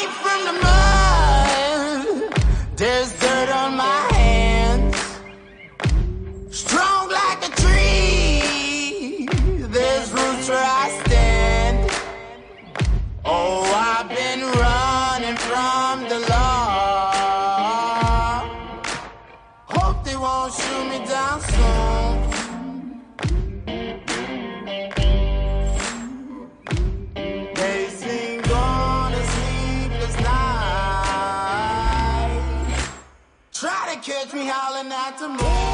from the mud. There's dirt on my hands. Strong like a tree. There's roots where I stand. Oh, I've been running from the law. Hope they won't shoot me down soon. They sing on a sleepless night. Try to catch me howling at the moon.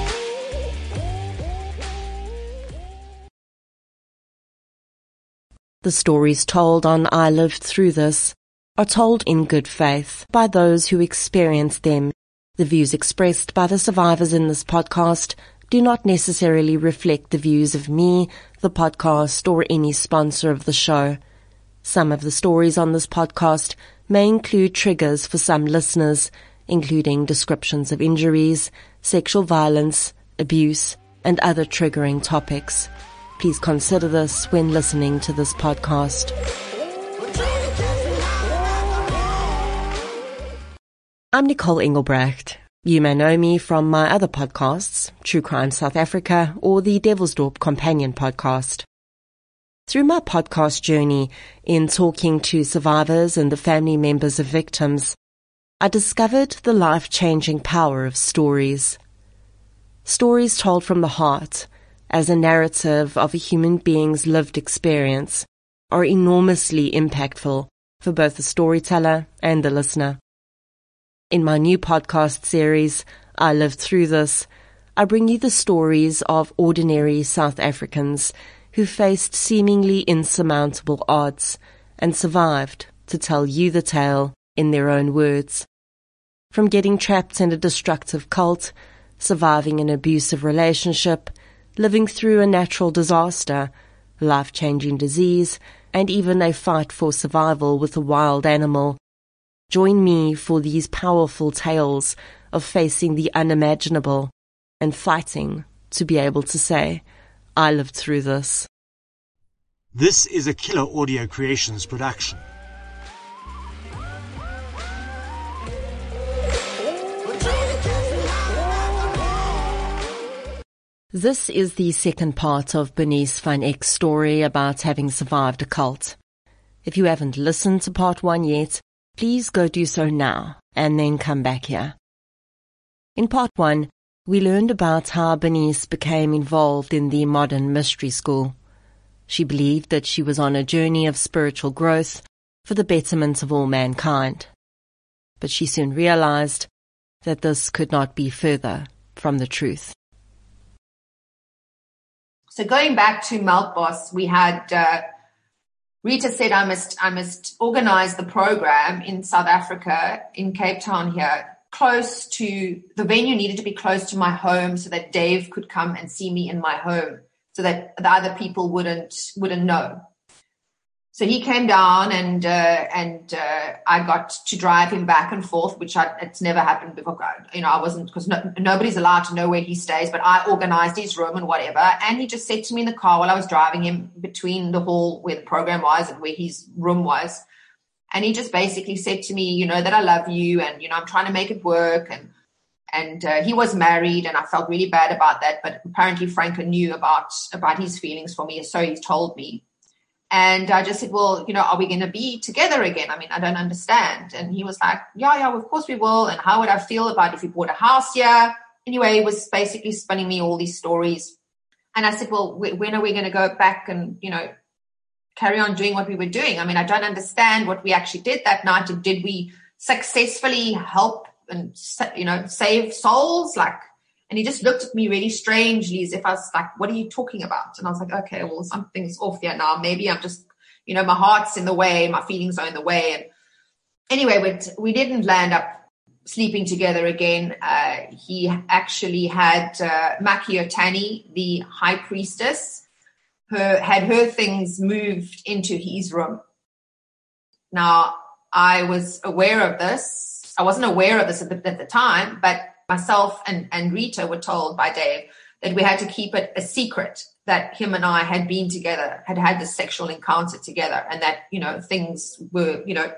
The stories told on I Lived Through This are told in good faith by those who experienced them. The views expressed by the survivors in this podcast do not necessarily reflect the views of me, the podcast, or any sponsor of the show. Some of the stories on this podcast may include triggers for some listeners, including descriptions of injuries, sexual violence, abuse, and other triggering topics. Please consider this when listening to this podcast. I'm Nicole Engelbrecht. You may know me from my other podcasts, True Crime South Africa or the Devilsdorp Companion Podcast. Through my podcast journey in talking to survivors and the family members of victims, I discovered the life-changing power of stories. Stories told from the heart, as a narrative of a human being's lived experience, are enormously impactful for both the storyteller and the listener. In my new podcast series, I Lived Through This, I bring you the stories of ordinary South Africans who faced seemingly insurmountable odds and survived to tell you the tale in their own words. From getting trapped in a destructive cult, surviving an abusive relationship, living through a natural disaster, life-changing disease, and even a fight for survival with a wild animal. Join me for these powerful tales of facing the unimaginable and fighting to be able to say, I lived through this. This is a Killer Audio Creations production. This is the second part of Bernice van Eck's story about having survived a cult. If you haven't listened to part 1 yet, please go do so now and then come back here. In part 1, we learned about how Bernice became involved in the modern mystery school. She believed that she was on a journey of spiritual growth for the betterment of all mankind. But she soon realized that this could not be further from the truth. So going back to Melkbos, we had Rita said I must organize the program in South Africa, in Cape Town here, close to the venue needed to be close to my home so that Dave could come and see me in my home so that the other people wouldn't know. So he came down and I got to drive him back and forth, which it's never happened before. I wasn't, because nobody's allowed to know where he stays, but I organized his room and whatever. And he just said to me in the car while I was driving him between the hall where the program was and where his room was. And he just basically said to me, that I love you and, I'm trying to make it work. And he was married and I felt really bad about that. But apparently Franco knew about his feelings for me. So he told me. And I just said, well, are we going to be together again? I don't understand. And he was like, yeah, of course we will. And how would I feel about if we bought a house here? Anyway, he was basically spinning me all these stories. And I said, well, when are we going to go back and, carry on doing what we were doing? I don't understand what we actually did that night. Did we successfully help and, save souls? And he just looked at me really strangely as if I was like, what are you talking about? And I was like, okay, well, something's off there now. Maybe I'm just, my heart's in the way, my feelings are in the way. And anyway, we didn't land up sleeping together again. He actually had Maki Otani, the high priestess, had her things moved into his room. Now, I was aware of this. I wasn't aware of this at the time, but myself and Rita were told by Dave that we had to keep it a secret that him and I had been together, had this sexual encounter together, and that, things were,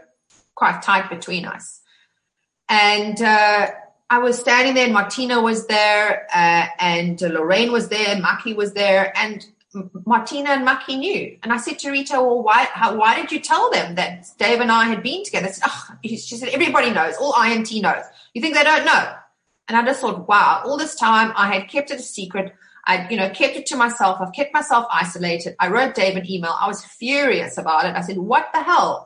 quite tight between us. And I was standing there, and Martina was there, and Lorraine was there, Maki was there, and Martina and Maki knew. And I said to Rita, well, why did you tell them that Dave and I had been together? She said, everybody knows, all INT knows. You think they don't know? And I just thought, wow, all this time I had kept it a secret. I, kept it to myself. I've kept myself isolated. I wrote Dave an email. I was furious about it. I said, what the hell?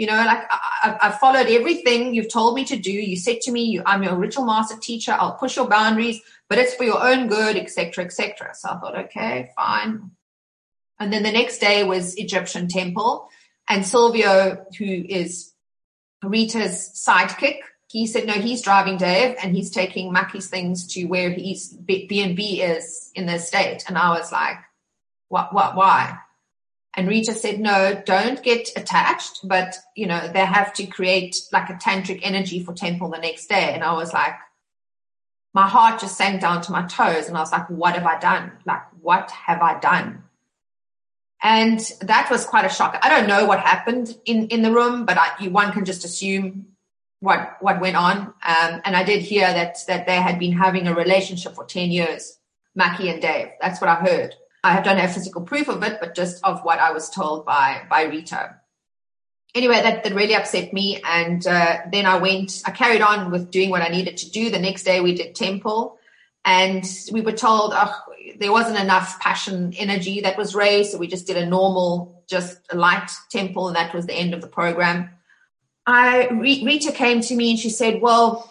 I followed everything you've told me to do. You said to me, I'm your ritual master teacher. I'll push your boundaries, but it's for your own good, etc., etc. So I thought, okay, fine. And then the next day was Egyptian temple. And Silvio, who is Rita's sidekick, he said, no, he's driving Dave and he's taking Maki's things to where his B&B is in the estate. And I was like, why? And Rita said, no, don't get attached, but, they have to create like a tantric energy for temple the next day. And I was like, my heart just sank down to my toes. And I was like, what have I done? Like, what have I done? And that was quite a shock. I don't know what happened in the room, but one can just assume what went on. And I did hear that they had been having a relationship for 10 years, Maki and Dave. That's what I heard. I don't have physical proof of it, but just of what I was told by Rita. Anyway, that really upset me. And then I carried on with doing what I needed to do. The next day we did temple, and we were told there wasn't enough passion energy that was raised. So we just did a normal, just a light temple, and that was the end of the program. Rita came to me and she said, well,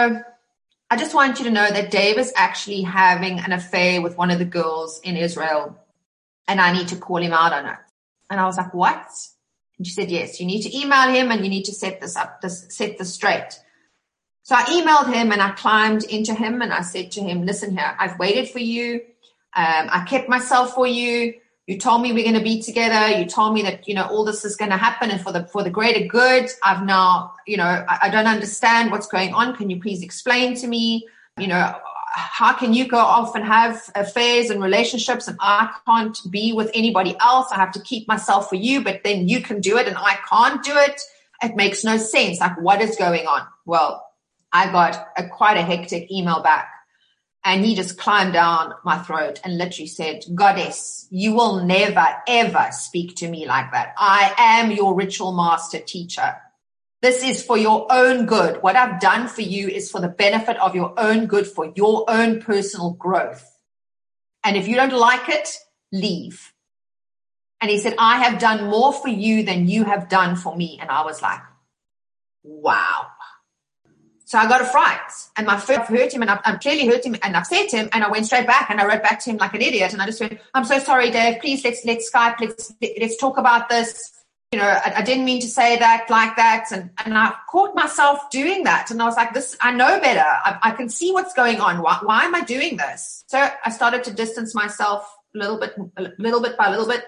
I just want you to know that Dave is actually having an affair with one of the girls in Israel, and I need to call him out on it. And I was like, what? And she said, yes, you need to email him and you need to set this straight. So I emailed him and I climbed into him and I said to him, listen here, I've waited for you. I kept myself for you. You told me we're going to be together. You told me that, all this is going to happen and for the greater good. I've now, I don't understand what's going on. Can you please explain to me, how can you go off and have affairs and relationships and I can't be with anybody else? I have to keep myself for you, but then you can do it and I can't do it. It makes no sense. Like, what is going on? Well, I got quite a hectic email back. And he just climbed down my throat and literally said, Goddess, you will never, ever speak to me like that. I am your ritual master teacher. This is for your own good. What I've done for you is for the benefit of your own good, for your own personal growth. And if you don't like it, leave. And he said, I have done more for you than you have done for me. And I was like, wow. So I got a fright, and my first hurt him, and I've clearly hurt him and upset him, and I went straight back and I wrote back to him like an idiot, and I just went, I'm so sorry, Dave, please let's Skype, let's talk about this. I didn't mean to say that like that, and I caught myself doing that, and I was like, this, I know better. I can see what's going on. Why am I doing this? So I started to distance myself a little bit by little bit.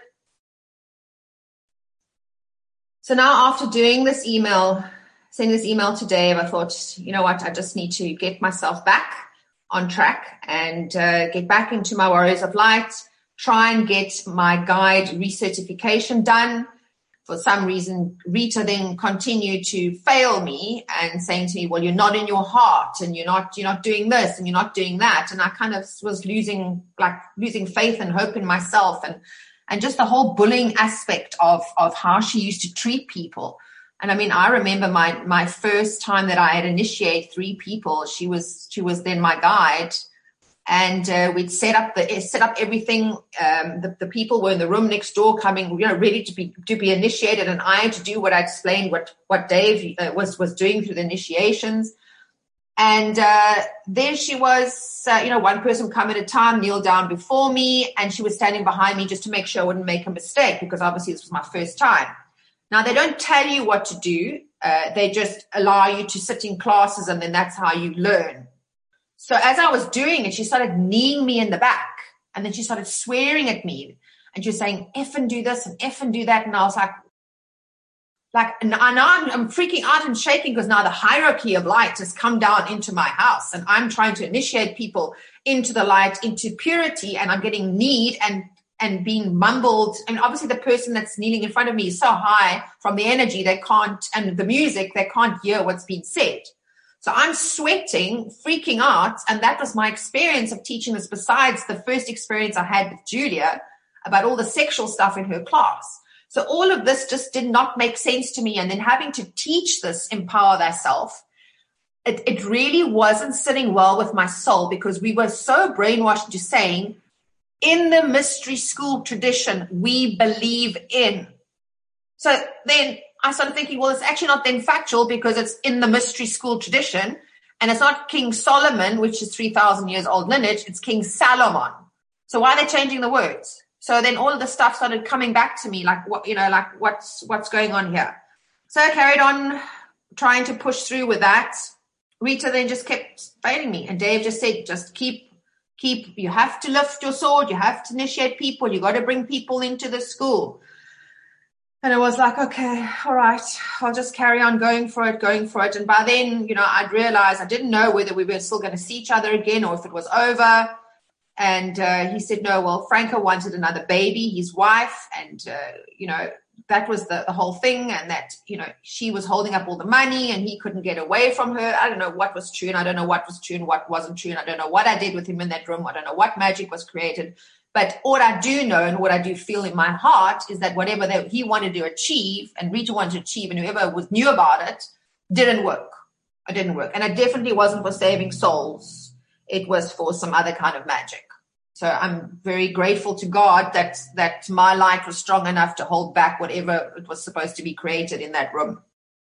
So now after doing this email, sending this email to Dave, I thought, you know what, I just need to get myself back on track and get back into my Warriors of Light, try and get my guide recertification done. For some reason, Rita then continued to fail me and saying to me, well, you're not in your heart and you're not doing this and you're not doing that. And I kind of was losing faith and hope in myself and just the whole bullying aspect of how she used to treat people. And I mean, I remember my first time that I had initiated 3 people. She was then my guide, and we'd set up everything. The people were in the room next door, coming, ready to be initiated, and I had to do what I explained, what Dave was doing through the initiations. And then she was, one person come at a time, kneel down before me, and she was standing behind me just to make sure I wouldn't make a mistake, because obviously this was my first time. Now, they don't tell you what to do. They just allow you to sit in classes, and then that's how you learn. So as I was doing it, she started kneeing me in the back, and then she started swearing at me, and she was saying, F and do this and F and do that. And I was like, now I'm freaking out and shaking, because now the hierarchy of light has come down into my house, and I'm trying to initiate people into the light, into purity, and I'm getting kneed and being mumbled. And obviously the person that's kneeling in front of me is so high from the energy, they can't, and the music, they can't hear what's being said. So I'm sweating, freaking out. And that was my experience of teaching this, besides the first experience I had with Julia about all the sexual stuff in her class. So all of this just did not make sense to me. And then having to teach this, empower thyself, it really wasn't sitting well with my soul, because we were so brainwashed into saying, in the mystery school tradition, we believe in. So then I started thinking, well, it's actually not then factual, because it's in the mystery school tradition, and it's not King Solomon, which is 3,000 years old lineage, it's King Salomon. So why are they changing the words? So then all of the stuff started coming back to me, like what, like what's going on here? So I carried on trying to push through with that. Rita then just kept fighting me, and Dave just said, just keep, you have to lift your sword, you have to initiate people, you got to bring people into the school. And I was like, okay, all right, I'll just carry on going for it. And by then, I'd realized I didn't know whether we were still going to see each other again or if it was over. And he said, no, well, Franco wanted another baby, his wife, and, that was the whole thing, and that, she was holding up all the money and he couldn't get away from her. I don't know what was true, and I don't know what was true and what wasn't true, and I don't know what I did with him in that room. I don't know what magic was created. But what I do know and what I do feel in my heart is that whatever he wanted to achieve and Rita wanted to achieve, and whoever knew about it, didn't work. It didn't work. And it definitely wasn't for saving souls. It was for some other kind of magic. So I'm very grateful to God that my light was strong enough to hold back whatever it was supposed to be created in that room.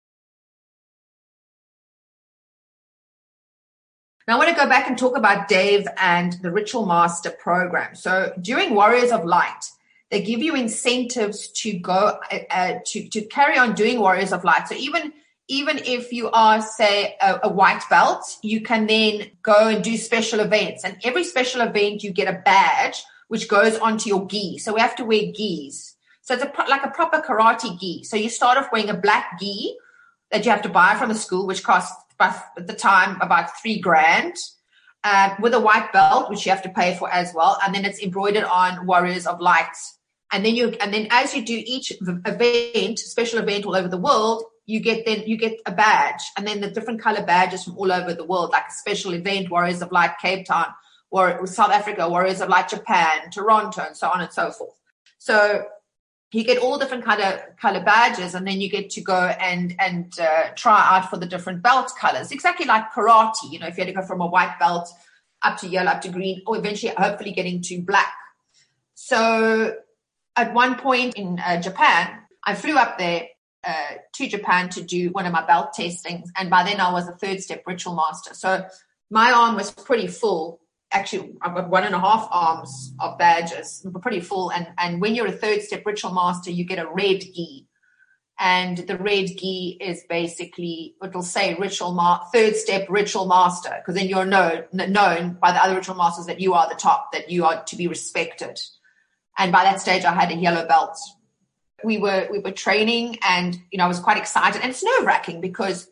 Now I want to go back and talk about Dave and the Ritual Master program. So during Warriors of Light, they give you incentives to go to carry on doing Warriors of Light. So even if you are, say, a white belt, you can then go and do special events. And every special event, you get a badge which goes onto your gi. So we have to wear gis. So it's like a proper karate gi. So you start off wearing a black gi that you have to buy from the school, which costs at the time about $3,000, with a white belt, which you have to pay for as well. And then it's embroidered on Warriors of Light. And then as you do each event, special event all over the world, you get a badge, and then the different color badges from all over the world, like a special event, Warriors of Light, Cape Town, or South Africa, Warriors of Light, Japan, Toronto, and so on and so forth. So you get all different color badges, and then you get to go and try out for the different belt colors, exactly like karate. If you had to go from a white belt up to yellow, up to green, or eventually hopefully getting to black. So at one point in Japan, I flew up there to Japan to do one of my belt testings, and by then I was a third step ritual master. So my arm was pretty full. Actually, I've got 1.5 arms of badges, pretty full. And when you're a third step ritual master, you get a red gi, and the red gi is basically, it'll say third step ritual master, because then you're known by the other ritual masters that you are the top, that you are to be respected. And by that stage, I had a yellow belt. We were training, and I was quite excited, and it's nerve-wracking because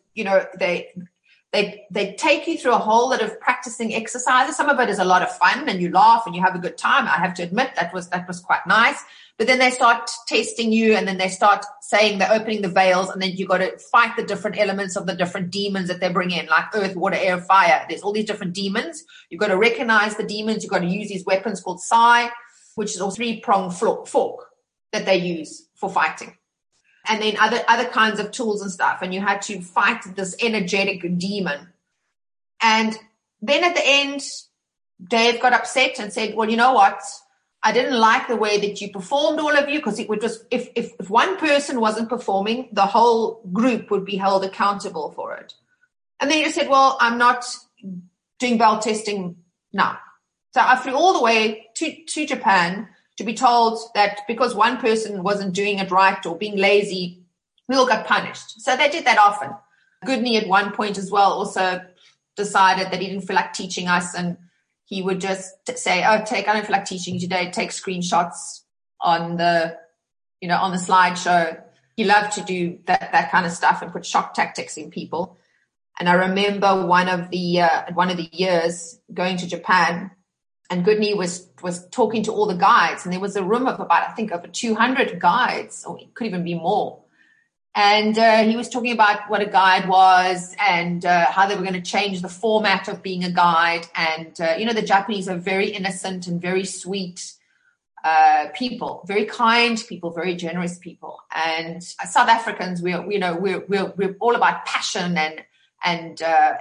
they take you through a whole lot of practicing exercises. Some of it is a lot of fun, and you laugh and you have a good time. I have to admit that was quite nice. But then they start testing you, and then they start saying they're opening the veils, and then you got to fight the different elements of the different demons that they bring in, like earth, water, air, fire. There's all these different demons. You've got to recognize the demons. You've got to use these weapons called sai, which is a 3-pronged fork that they use for fighting. And then other kinds of tools and stuff. And you had to fight this energetic demon. And then at the end, Dave got upset and said, well, you know what? I didn't like the way that you performed, all of you, because it would just, if one person wasn't performing, the whole group would be held accountable for it. And then he just said, well, I'm not doing belt testing now. So I flew all the way to Japan to be told that because one person wasn't doing it right or being lazy, we all got punished. So they did that often. Goodney at one point as well also decided that he didn't feel like teaching us, and he would just say, I don't feel like teaching you today. Take screenshots on the slideshow. He loved to do that kind of stuff and put shock tactics in people. And I remember one of the years going to Japan, And Goodney was talking to all the guides, and there was a room of about, I think, over 200 guides, or it could even be more. And he was talking about what a guide was and how they were going to change the format of being a guide. And, the Japanese are very innocent and very sweet people, very kind people, very generous people. And South Africans, we're all about passion and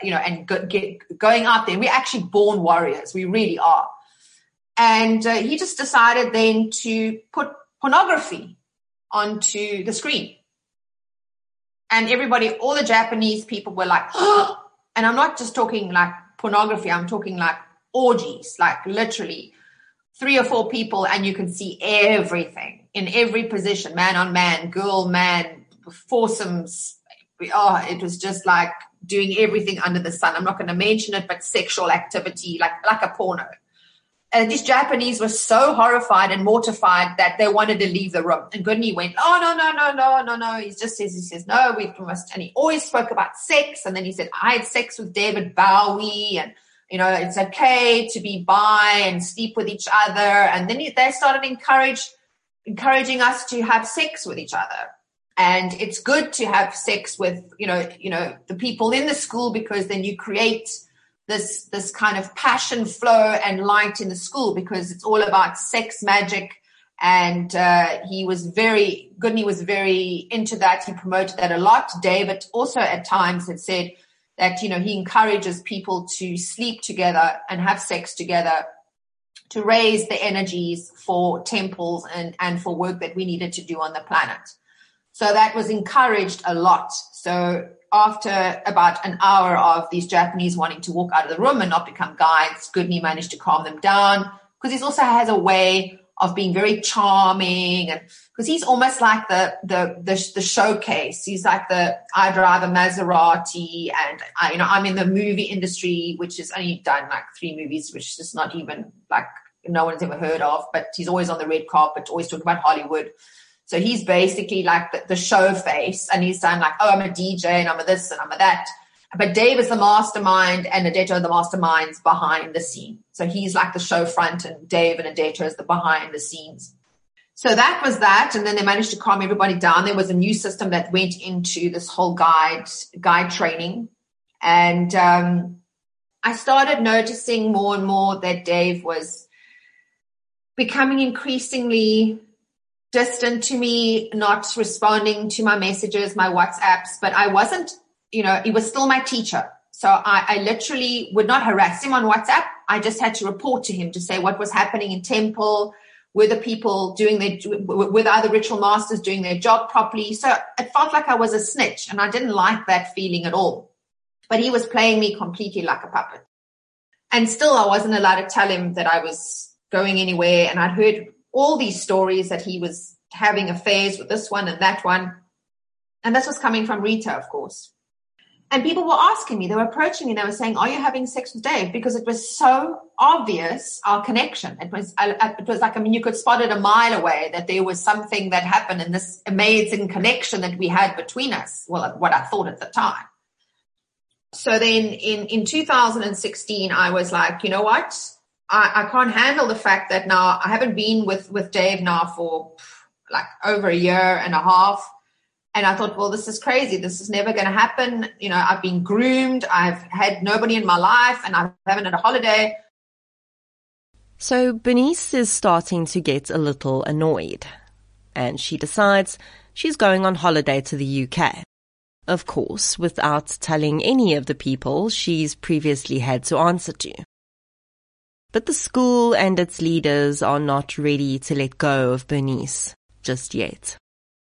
going out there. We're actually born warriors. We really are. And he just decided then to put pornography onto the screen. And everybody, all the Japanese people were like, oh! And I'm not just talking like pornography. I'm talking like orgies, like literally 3 or 4 people, and you can see everything in every position, man on man, girl, man, foursomes. Oh, it was just like doing everything under the sun. I'm not going to mention it, but sexual activity, like a porno. And these Japanese were so horrified and mortified that they wanted to leave the room. And Goodney went, oh, no. He says, no, we must. And he always spoke about sex. And then he said, I had sex with David Bowie. And, it's okay to be bi and sleep with each other. And then they started encouraging us to have sex with each other. And it's good to have sex with, the people in the school, because then you create this kind of passion flow and light in the school, because it's all about sex magic. And Goodney was very into that. He promoted that a lot. David also at times had said that, he encourages people to sleep together and have sex together to raise the energies for temples and for work that we needed to do on the planet. So that was encouraged a lot. So after about an hour of these Japanese wanting to walk out of the room and not become guides, Goodney managed to calm them down, because he also has a way of being very charming, and because he's almost like the showcase. He's like I drive a Maserati, and I'm in the movie industry, which is only done like 3 movies, which is not even like no one's ever heard of, but he's always on the red carpet, always talking about Hollywood. So he's basically like the show face, and he's saying like, oh, I'm a DJ and I'm a this and I'm a that. But Dave is the mastermind and Adeto are the masterminds behind the scene. So he's like the show front, and Dave and Adeto is the behind the scenes. So that was that. And then they managed to calm everybody down. There was a new system that went into this whole guide training. And I started noticing more and more that Dave was becoming increasingly distant to me, not responding to my messages, my WhatsApps, but I wasn't, he was still my teacher. So I literally would not harass him on WhatsApp. I just had to report to him to say what was happening in temple, were the people were the other ritual masters doing their job properly. So it felt like I was a snitch, and I didn't like that feeling at all. But he was playing me completely like a puppet. And still I wasn't allowed to tell him that I was going anywhere. And I'd heard all these stories that he was having affairs with this one and that one. And this was coming from Rita, of course. And people were asking me, they were approaching me, they were saying, are you having sex with Dave? Because it was so obvious, our connection. It was like, you could spot it a mile away that there was something that happened in this amazing connection that we had between us. Well, what I thought at the time. So then in 2016, I was like, you know what? I can't handle the fact that now I haven't been with Dave now for like over a year and a half. And I thought, well, this is crazy. This is never going to happen. I've been groomed. I've had nobody in my life, and I haven't had a holiday. So Bernice is starting to get a little annoyed, and she decides she's going on holiday to the UK. Of course, without telling any of the people she's previously had to answer to. But the school and its leaders are not ready to let go of Bernice just yet.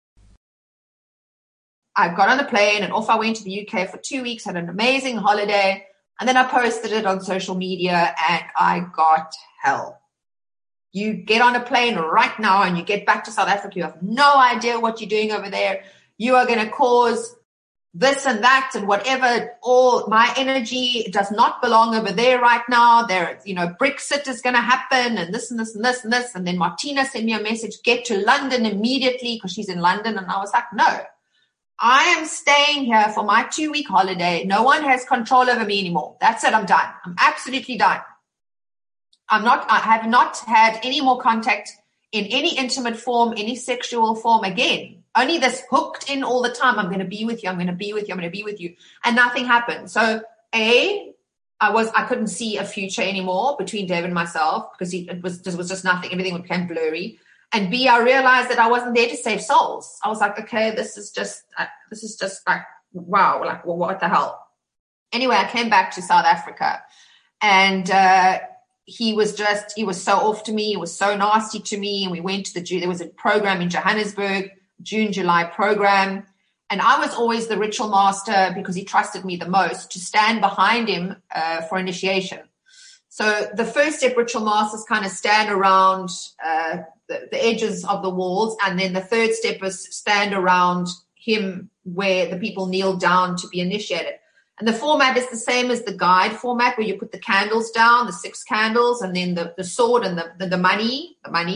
I got on the plane and off I went to the UK for 2 weeks, had an amazing holiday, and then I posted it on social media and I got hell. You get on a plane right now and you get back to South Africa, you have no idea what you're doing over there. You are going to cause this and that and whatever. All my energy does not belong over there right now. There, Brexit is going to happen and this and this and this and this. And then Martina sent me a message, get to London immediately, because she's in London. And I was like, no. I am staying here for my 2-week holiday. No one has control over me anymore. That's it. I'm done. I'm absolutely done. I have not had any more contact in any intimate form, any sexual form again. Only this hooked in all the time. I'm going to be with you. I'm going to be with you. I'm going to be with you. And nothing happened. So I couldn't see a future anymore between Dave and myself because it was just nothing. Everything became blurry. And B, I realized that I wasn't there to save souls. I was like, okay, this is just like, wow, like, well, what the hell? Anyway, I came back to South Africa, and he was so off to me. He was so nasty to me. And we went to there was a program in Johannesburg, June-July program. And I was always the ritual master because he trusted me the most to stand behind him for initiation. So the first step, ritual masters kind of stand around the edges of the walls. And then the third step is stand around him where the people kneel down to be initiated. And the format is the same as the guide format, where you put the candles down, the 6 candles, and then the sword and the money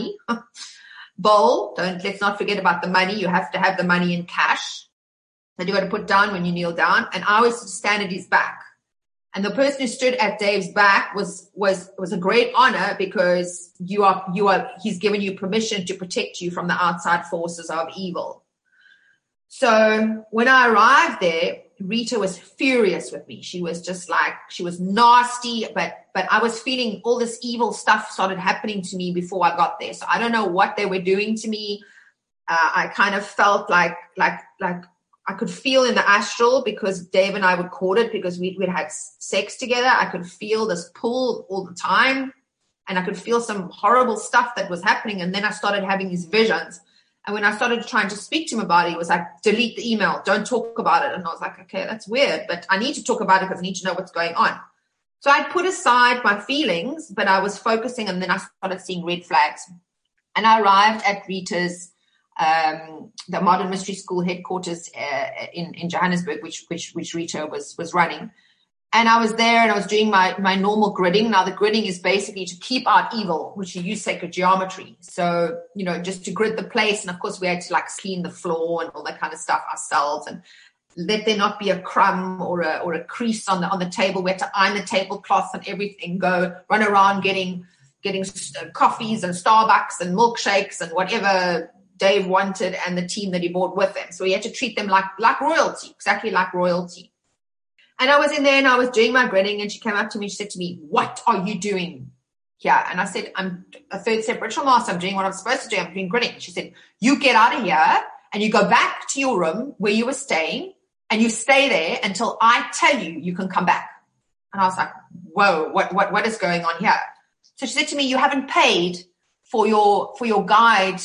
bowl. Let's not forget about the money. You have to have the money in cash that you got to put down when you kneel down. And I always stand at his back. And the person who stood at Dave's back was a great honor because he's given you permission to protect you from the outside forces of evil. So when I arrived there, Rita was furious with me. She was just like, she was nasty, but I was feeling all this evil stuff started happening to me before I got there. So I don't know what they were doing to me. I kind of felt like I could feel in the astral, because Dave and I would court it because we'd had sex together. I could feel this pull all the time, and I could feel some horrible stuff that was happening. And then I started having these visions. And when I started trying to speak to him about it, he was like, delete the email, don't talk about it. And I was like, okay, that's weird, but I need to talk about it because I need to know what's going on. So I put aside my feelings, but I was focusing, and then I started seeing red flags. And I arrived at Rita's, the Modern Mystery School headquarters in Johannesburg, which Rita was running. And I was there, and I was doing my normal gridding. Now, the gridding is basically to keep out evil, which you use sacred geometry. So, just to grid the place. And of course, we had to clean the floor and all that kind of stuff ourselves, and let there not be a crumb or a crease on the table. We had to iron the tablecloths and everything, run around getting coffees and Starbucks and milkshakes and whatever Dave wanted, and the team that he brought with him. So we had to treat them like royalty, exactly like royalty. And I was in there, and I was doing my grinning, and she came up to me. She said to me, "What are you doing here?" And I said, "I'm a third step ritual master. I'm doing what I'm supposed to do. I'm doing grinning." She said, "You get out of here and you go back to your room where you were staying, and you stay there until I tell you can come back." And I was like, whoa, what is going on here? So she said to me, "You haven't paid for your guide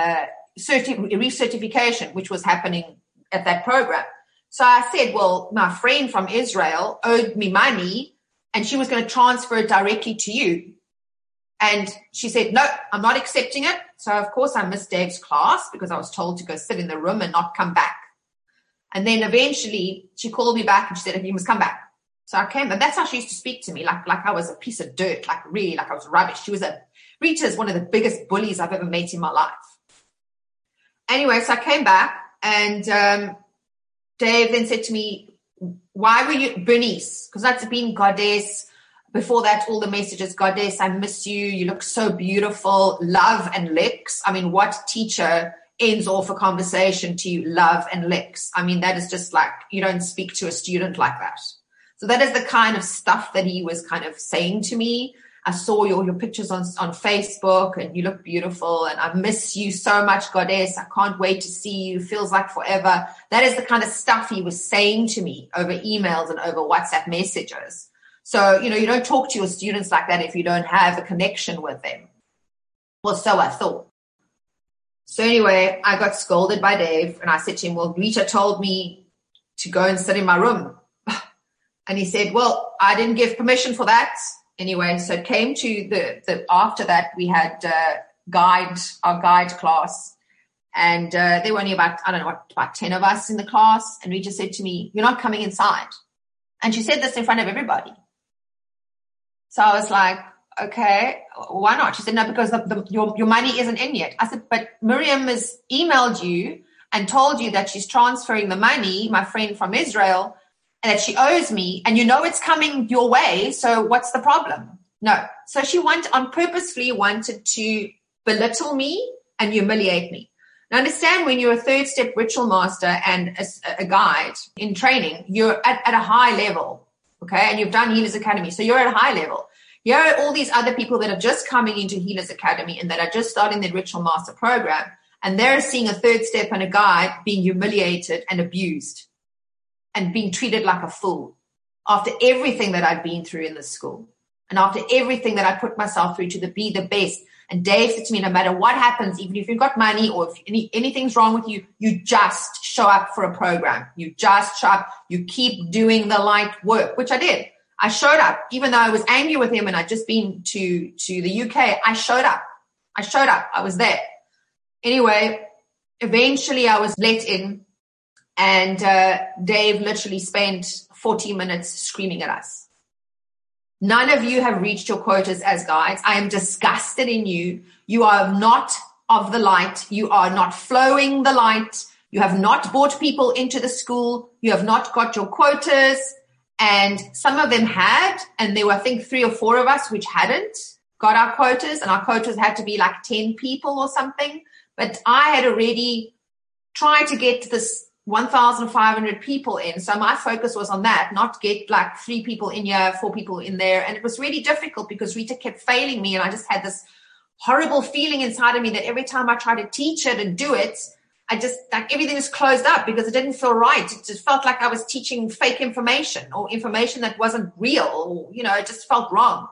recertification," which was happening at that program. So I said, well, my friend from Israel owed me money, and she was going to transfer it directly to you. And she said, "No, I'm not accepting it." So, of course, I missed Dave's class because I was told to go sit in the room and not come back. And then eventually she called me back, and she said, "You must come back." So I came, and that's how she used to speak to me, like I was a piece of dirt, really, like I was rubbish. Rita's one of the biggest bullies I've ever met in my life. Anyway, so I came back, and Dave then said to me, "Why were you Bernice?" Because that's been Goddess. Before that, all the messages, "Goddess, I miss you. You look so beautiful. Love and licks." I mean, what teacher ends off a conversation to you, "Love and licks"? I mean, that is just you don't speak to a student like that. So that is the kind of stuff that he was kind of saying to me. "I saw your pictures on Facebook, and you look beautiful, and I miss you so much, Goddess. I can't wait to see you. Feels like forever." That is the kind of stuff he was saying to me over emails and over WhatsApp messages. So, you don't talk to your students like that if you don't have a connection with them. Well, so I thought. So anyway, I got scolded by Dave, and I said to him, "Well, Rita told me to go and sit in my room." And he said, "Well, I didn't give permission for that." Anyway, so it came to the after that, we had our guide class, and there were only about 10 of us in the class. And Rita said to me, "You're not coming inside." And she said this in front of everybody. So I was like, "Okay, why not?" She said, "No, because your money isn't in yet." I said, "But Miriam has emailed you and told you that she's transferring the money, my friend from Israel, and that she owes me, and it's coming your way, so what's the problem?" "No, So she purposefully wanted to belittle me and humiliate me. Now understand, when you're a third step ritual master and a guide in training, you're at a high level, okay? And you've done Healers Academy, so you're at a high level. Here are all these other people that are just coming into Healers Academy and that are just starting their ritual master program, and they're seeing a third step and a guide being humiliated and abused and being treated like a fool after everything that I've been through in this school and after everything that I put myself through to be the best. And Dave said to me, no matter what happens, even if you've got money or if anything's wrong with you, you just show up for a program. You just show up. You keep doing the light work, which I did. I showed up, even though I was angry with him and I'd just been to the UK. I showed up. I was there. Anyway, eventually I was let in, and Dave literally spent 40 minutes screaming at us. None of you have reached your quotas as guides. I am disgusted in you. You are not of the light. You are not flowing the light. You have not brought people into the school. You have not got your quotas. And some of them had, and there were, I think, 3 or 4 of us which hadn't got our quotas, and our quotas had to be like 10 people or something. But I had already tried to get this 1,500 people in. So my focus was on that, not get like 3 people in here, 4 people in there. And it was really difficult because Rita kept failing me. And I just had this horrible feeling inside of me that every time I tried to teach it and do it, I just, like, everything was closed up because it didn't feel right. It just felt like I was teaching fake information or information that wasn't real, or, it just felt wrong.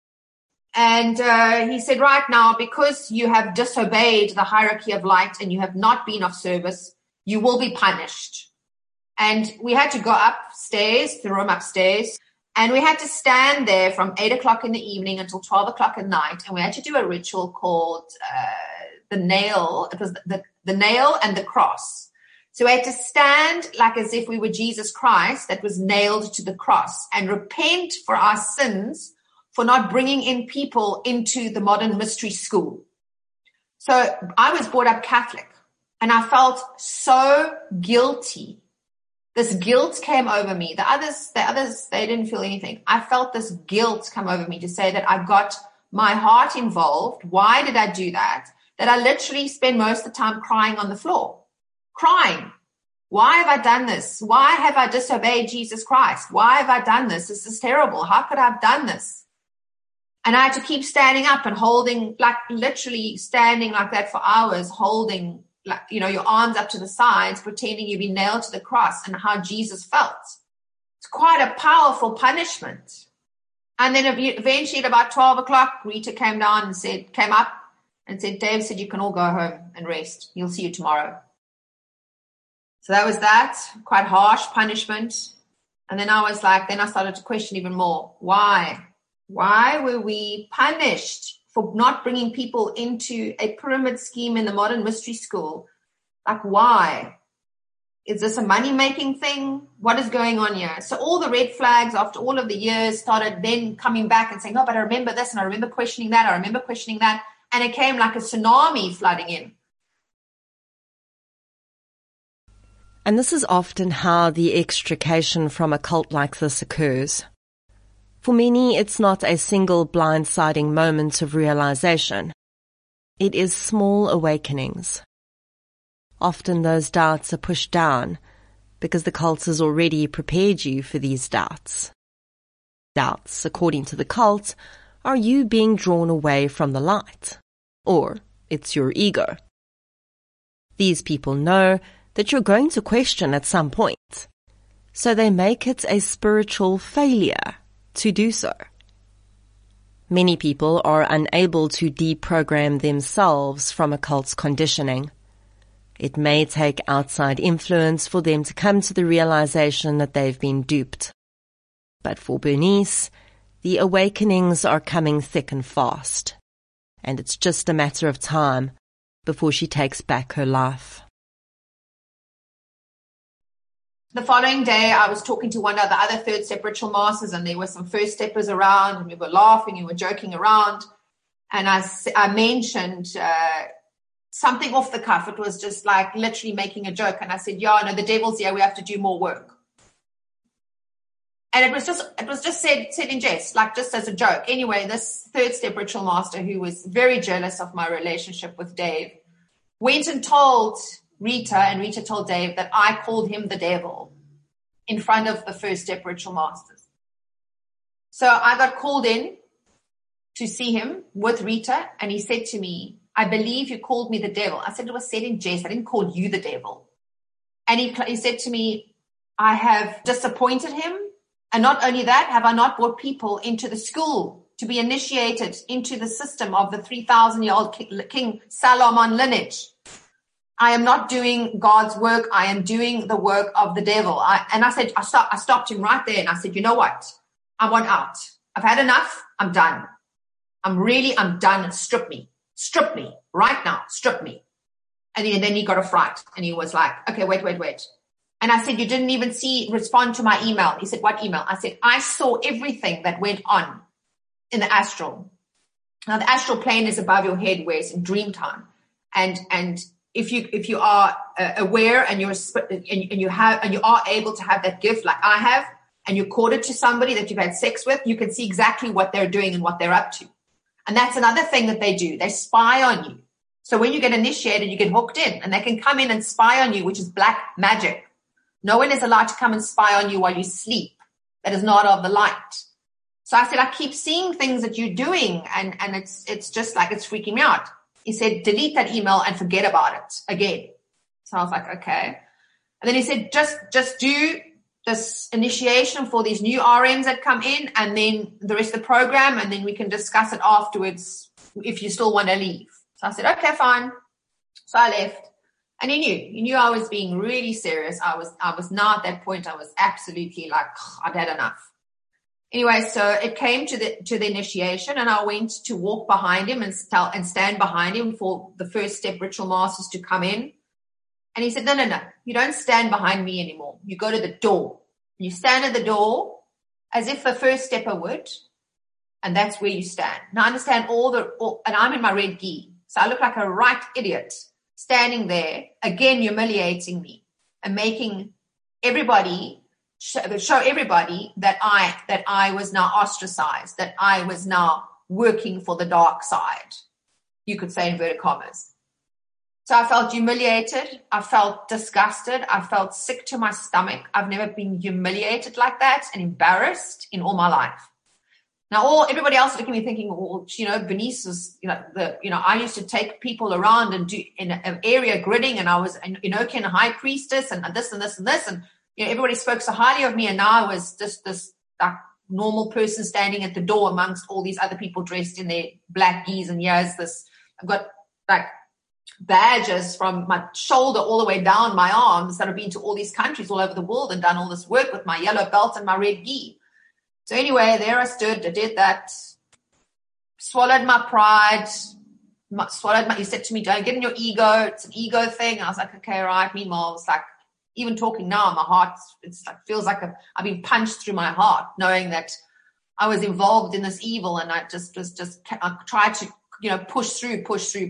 And he said, right now, because you have disobeyed the hierarchy of light and you have not been of service, you will be punished. And we had to go upstairs, the room upstairs, and we had to stand there from 8 o'clock in the evening until 12 o'clock at night. And we had to do a ritual called the nail. It was the nail and the cross. So we had to stand like as if we were Jesus Christ that was nailed to the cross and repent for our sins for not bringing in people into the modern mystery school. So I was brought up Catholic. And I felt so guilty. This guilt came over me. The others, they didn't feel anything. I felt this guilt come over me to say that I got my heart involved. Why did I do that? That I literally spend most of the time crying on the floor. Crying. Why have I done this? Why have I disobeyed Jesus Christ? Why have I done this? This is terrible. How could I have done this? And I had to keep standing up and holding, like literally standing like that for hours, holding, like, your arms up to the sides, pretending you've been nailed to the cross, and how Jesus felt. It's quite a powerful punishment. And then eventually at about 12 o'clock, Rita came up and said, Dave said, you can all go home and rest. He'll see you tomorrow. So that was that, quite harsh punishment. And then I started to question even more. Why? Why were we punished for not bringing people into a pyramid scheme in the modern mystery school? Like, why? Is this a money-making thing? What is going on here? So all the red flags after all of the years started then coming back and saying, oh, but I remember this and I remember questioning that. And it came like a tsunami flooding in. And this is often how the extrication from a cult like this occurs. For many, it's not a single blindsiding moment of realization. It is small awakenings. Often those doubts are pushed down because the cult has already prepared you for these doubts. Doubts, according to the cult, are you being drawn away from the light, or it's your ego. These people know that you're going to question at some point, so they make it a spiritual failure to do so. Many people are unable to deprogram themselves from a cult's conditioning. It may take outside influence for them to come to the realization that they've been duped. But for Bernice, the awakenings are coming thick and fast, and it's just a matter of time before she takes back her life. The following day, I was talking to one of the other third step ritual masters, and there were some first steppers around, and we were laughing and we were joking around. And I mentioned something off the cuff. It was just like literally making a joke. And I said, the devil's here. We have to do more work. And it was just said in jest, like just as a joke. Anyway, this third step ritual master, who was very jealous of my relationship with Dave, went and told Rita, and Rita told Dave that I called him the devil in front of the first step ritual masters. So I got called in to see him with Rita, and he said to me, I believe you called me the devil. I said, it was said in jest. I didn't call you the devil. And he said to me, I have disappointed him. And not only that, have I not brought people into the school to be initiated into the system of the 3,000-year-old King Solomon lineage? I am not doing God's work. I am doing the work of the devil. I stopped him right there, and I said, you know what? I want out. I've had enough. I'm done. I'm done. Strip me right now. Strip me. And then he got a fright, and he was like, okay, wait. And I said, you didn't even respond to my email. He said, what email? I said, I saw everything that went on in the astral. Now, the astral plane is above your head, where it's in dream time. And if you are aware and you are able to have that gift like I have, and you caught it to somebody that you've had sex with, you can see exactly what they're doing and what they're up to. And that's another thing that they do. They spy on you. So when you get initiated, you get hooked in, and they can come in and spy on you, which is black magic. No one is allowed to come and spy on you while you sleep. That is not of the light. So I said, I keep seeing things that you're doing, and it's just like, it's freaking me out. He said, delete that email and forget about it again. So I was like, okay. And then he said, just do this initiation for these new RMs that come in, and then the rest of the program, and then we can discuss it afterwards if you still want to leave. So I said, okay, fine. So I left. And he knew I was being really serious. I was now at that point. I was absolutely like, I'd had enough. Anyway, so it came to the initiation, and I went to walk behind him and stand behind him for the first step ritual masters to come in. And he said, no, you don't stand behind me anymore. You go to the door. You stand at the door as if the first stepper would, and that's where you stand. Now I understand and I'm in my red gi, so I look like a right idiot, standing there, again, humiliating me and making everybody show everybody that I was now ostracized, that I was now working for the dark side, you could say, inverted commas. So I felt humiliated. I felt disgusted. I felt sick to my stomach. I've never been humiliated like that and embarrassed in all my life. Now, everybody else looking at me thinking, well, Bernice is, I used to take people around and do in an area gridding, and I was an Enochian high priestess, and this and this and this, and everybody spoke so highly of me, and now I was just this like normal person standing at the door amongst all these other people dressed in their black gis, and here's this. I've got like badges from my shoulder all the way down my arms that I've been to all these countries all over the world and done all this work with my yellow belt and my red gi. So anyway, there I stood, I did that, swallowed my pride, he said to me, don't get in your ego, it's an ego thing. I was like, okay, right. Meanwhile, it's like, even talking now, my heart, it's like, feels like I've been punched through my heart, knowing that I was involved in this evil, and I I tried to, push through.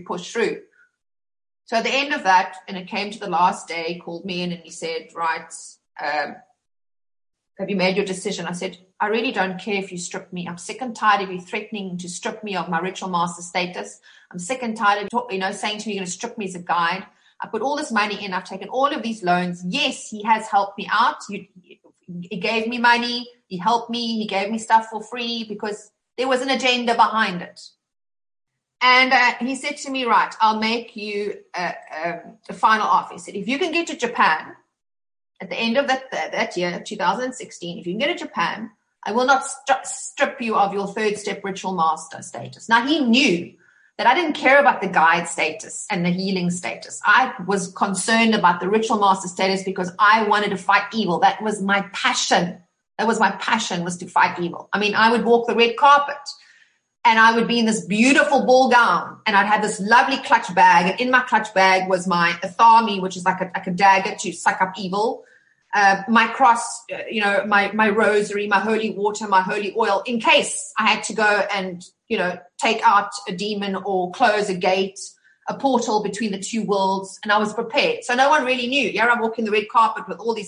So at the end of that, and it came to the last day, he called me in and he said, right, have you made your decision? I said, I really don't care if you strip me. I'm sick and tired of you threatening to strip me of my ritual master status. I'm sick and tired of saying to me, you're going to strip me as a guide. I put all this money in. I've taken all of these loans. Yes, he has helped me out. He gave me money. He helped me. He gave me stuff for free because there was an agenda behind it. And he said to me, right, I'll make you a final offer. He said, if you can get to Japan at the end of that year, 2016, if you can get to Japan, I will not strip you of your third step ritual master status. Now, he knew that I didn't care about the guide status and the healing status. I was concerned about the ritual master status because I wanted to fight evil. That was my passion. Was to fight evil. I mean, I would walk the red carpet and I would be in this beautiful ball gown, and I'd have this lovely clutch bag. And in my clutch bag was my athami, which is like a dagger to suck up evil. My cross, my rosary, my holy water, my holy oil, in case I had to go and, take out a demon or close a gate, a portal between the two worlds. And I was prepared. So no one really knew. Here I'm walking the red carpet with all these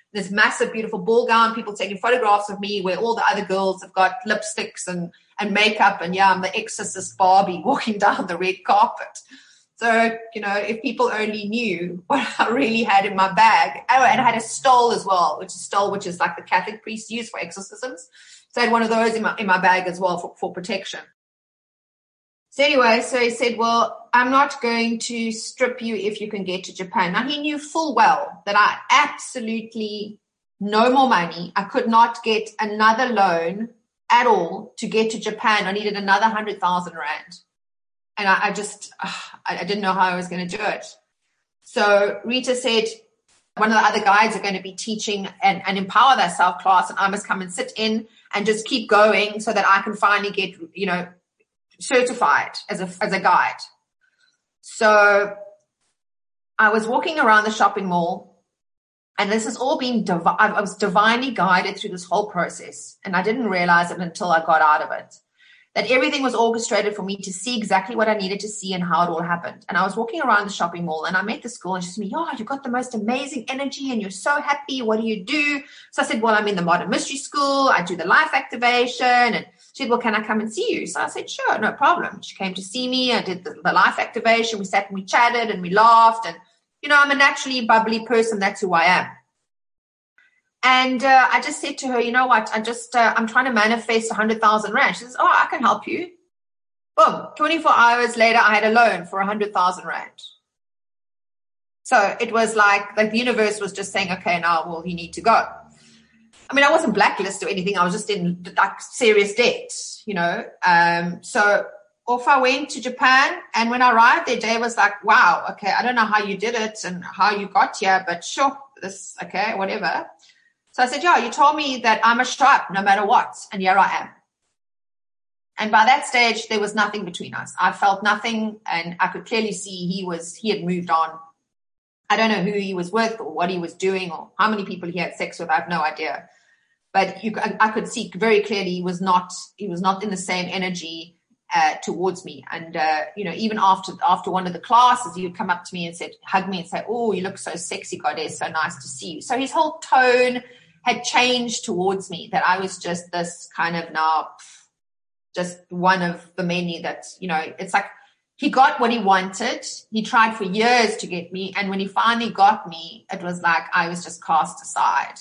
this massive, beautiful ball gown, people taking photographs of me where all the other girls have got lipsticks and makeup. And I'm the exorcist Barbie walking down the red carpet. So, if people only knew what I really had in my bag. Oh, and I had a stole as well, which is like the Catholic priests use for exorcisms. So I had one of those in my bag as well for protection. So anyway, so he said, well, I'm not going to strip you if you can get to Japan. Now, he knew full well that I absolutely no more money. I could not get another loan at all to get to Japan. I needed another 100,000 rand. And I didn't know how I was going to do it. So Rita said, one of the other guides are going to be teaching an Empower Thyself class, and I must come and sit in and just keep going so that I can finally get, certified as a guide. So I was walking around the shopping mall, and this has all been, I was divinely guided through this whole process. And I didn't realize it until I got out of it, that everything was orchestrated for me to see exactly what I needed to see and how it all happened. And I was walking around the shopping mall, and I met this girl, and she said to me, "Oh, you've got the most amazing energy and you're so happy. What do you do?" So I said, "Well, I'm in the Modern Mystery School. I do the life activation." And she said, "Well, can I come and see you?" So I said, "Sure, no problem." She came to see me. I did the life activation. We sat and we chatted and we laughed. And, I'm a naturally bubbly person. That's who I am. And I just said to her, "You know what? I'm trying to manifest 100,000 rand." She says, "Oh, I can help you." Boom. 24 hours later, I had a loan for 100,000 rand. So it was like the universe was just saying, "Okay, now, well, you need to go." I mean, I wasn't blacklisted or anything. I was just in serious debt, So off I went to Japan. And when I arrived there, Dave was like, "Wow, okay, I don't know how you did it and how you got here, but sure, okay, whatever." So I said, "Yeah, you told me that I must show up no matter what. And here I am." And by that stage, there was nothing between us. I felt nothing, and I could clearly see he had moved on. I don't know who he was with or what he was doing or how many people he had sex with. I have no idea. But I could see very clearly he was not in the same energy towards me. And, even after one of the classes, he would come up to me and hug me and say, "Oh, you look so sexy, Goddess. So nice to see you." So his whole tone had changed towards me, that I was just this kind of now just one of the many that, it's like he got what he wanted. He tried for years to get me. And when he finally got me, it was like I was just cast aside.